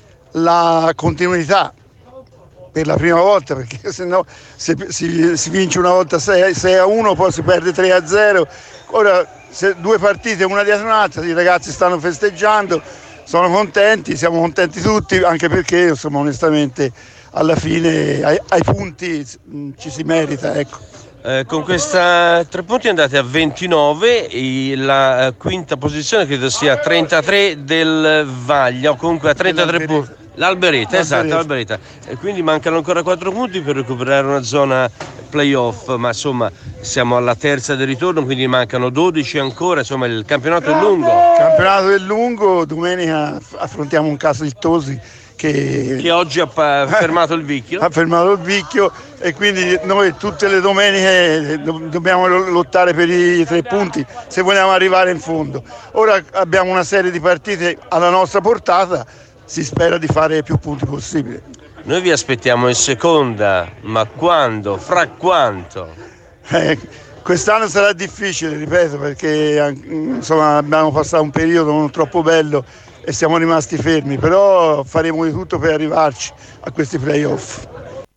la continuità per la prima volta, perché se no se, si, si vince una volta sei a uno, poi si perde tre a zero. Ora se due partite una dietro un'altra, i ragazzi stanno festeggiando, sono contenti, siamo contenti tutti, anche perché insomma onestamente alla fine ai, ai punti mh, ci si merita, ecco. Eh, con questa tre punti andate a ventinove, e la eh, quinta posizione credo sia trentatré del Vaglia, o comunque a trentatré punti. L'Alberetta, esatto, l'Alberetta. E quindi mancano ancora quattro punti per recuperare una zona playoff, ma insomma siamo alla terza del ritorno, quindi mancano dodici ancora, insomma il campionato è lungo. Il campionato è lungo, domenica affrontiamo un caso di Tosi che, che oggi ha fermato il Vicchio. Ha fermato il Vicchio e quindi noi tutte le domeniche do- dobbiamo lottare per i tre punti se vogliamo arrivare in fondo. Ora abbiamo una serie di partite alla nostra portata, si spera di fare più punti possibile. Noi vi aspettiamo in seconda, ma quando? Fra quanto? Eh, quest'anno sarà difficile, ripeto, perché insomma abbiamo passato un periodo non troppo bello e siamo rimasti fermi, però faremo di tutto per arrivarci a questi playoff.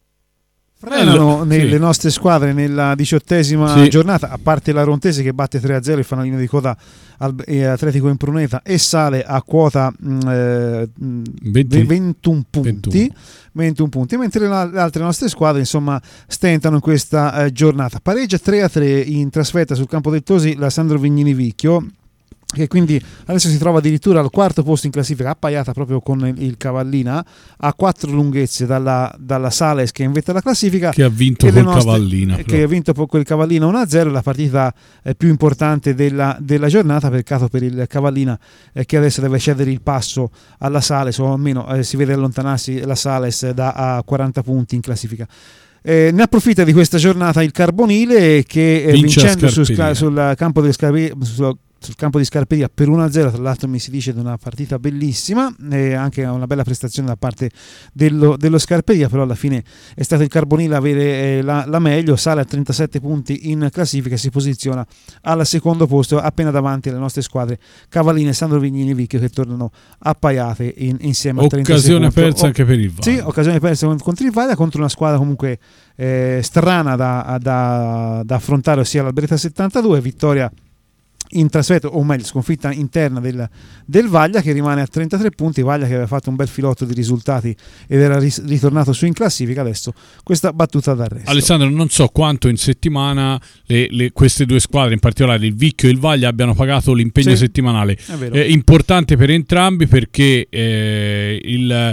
Frenano nelle sì. nostre squadre nella diciottesima sì. giornata, a parte la Rontese che batte tre a zero il fanalino di coda al, eh, Atletico Impruneta e sale a quota eh, venti ventuno punti, ventuno punti, mentre le altre nostre squadre insomma stentano in questa eh, giornata. Pareggia tre a tre in trasferta sul campo del Tosi la Sandro Vignini Vicchio, che quindi adesso si trova addirittura al quarto posto in classifica, appaiata proprio con il, il Cavallina, a quattro lunghezze dalla, dalla Sales che è in vetta alla classifica, che ha vinto col Cavallina, che ha vinto con il Cavallina uno a zero, la partita eh, più importante della, della giornata. Peccato per il Cavallina eh, che adesso deve cedere il passo alla Sales, o almeno eh, si vede allontanarsi la Sales da a quaranta punti in classifica. Eh, ne approfitta di questa giornata il Carbonile che eh, vincendo su, sul campo delle Scarperie, sul, sul campo di Scarperia per uno a zero, tra l'altro mi si dice di una partita bellissima e anche una bella prestazione da parte dello, dello Scarperia, però alla fine è stato il Carbonile a avere eh, la, la meglio, sale a trentasette punti in classifica e si posiziona al secondo posto appena davanti alle nostre squadre Cavallina e Sandro Vignini Vicchio, che tornano appaiate in, insieme a trentasei occasione punti. persa anche per il Vaglia. Sì, occasione persa contro il Vaglia, contro una squadra comunque eh, strana da, da, da affrontare, ossia l'Alberetta settantadue, vittoria in trasferta, o meglio sconfitta interna del, del Vaglia, che rimane a trentatré punti. Vaglia che aveva fatto un bel filotto di risultati ed era ris- ritornato su in classifica, adesso questa battuta d'arresto. Alessandro, non so quanto in settimana le, le, queste due squadre, in particolare il Vicchio e il Vaglia, abbiano pagato l'impegno sì, settimanale. Eh, importante per entrambi, perché eh, il,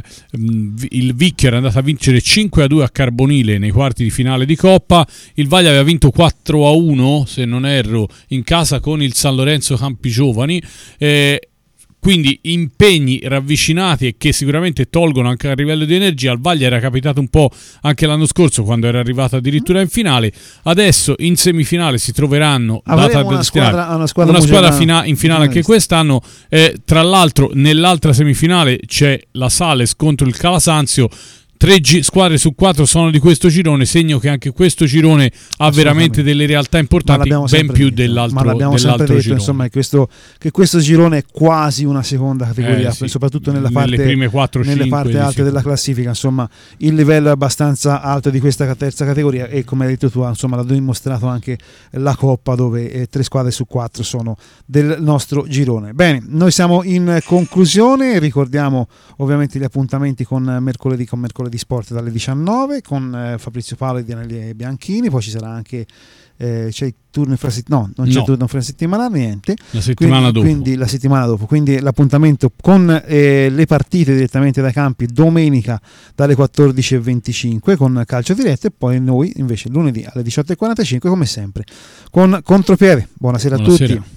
il Vicchio era andato a vincere cinque a due a Carbonile nei quarti di finale di Coppa, il Vaglia aveva vinto quattro a uno, se non erro, in casa con il San Lorenzo Campi Giovani, eh, quindi impegni ravvicinati e che sicuramente tolgono anche a livello di energia. Al Vaglia era capitato un po' anche l'anno scorso quando era arrivato addirittura in finale, adesso in semifinale si troveranno data una squadra, una squadra, una squadra fina- in finale anche quest'anno, eh, tra l'altro nell'altra semifinale c'è la Sales contro il Calasanzio. tre gi- squadre su quattro sono di questo girone, segno che anche questo girone ha veramente delle realtà importanti, ben più detto, dell'altro, ma l'abbiamo dell'altro sempre detto, girone. insomma, che questo, che questo girone è quasi una seconda categoria, Eh, sì. soprattutto nella Nelle parte, prime quattro nelle cinque parti di alte sicuro. della classifica. Insomma, il livello è abbastanza alto di questa terza categoria e, come hai detto tu, insomma, l'ha dimostrato anche la Coppa, dove eh, tre squadre su quattro sono del nostro girone. Bene, noi siamo in conclusione, ricordiamo ovviamente gli appuntamenti con mercoledì con mercoledì Sport dalle diciannove con eh, Fabrizio Paolo e Daniele Bianchini, poi ci sarà anche eh, c'è il turno infrasettimanale, no, non c'è No. il turno infrasettimanale, niente, La settimana quindi, dopo. quindi la settimana dopo, quindi l'appuntamento con eh, le partite direttamente dai campi domenica dalle quattordici e venticinque con calcio diretto, e poi noi invece lunedì alle diciotto e quarantacinque come sempre con Contropiede. Buonasera, Buonasera. a tutti.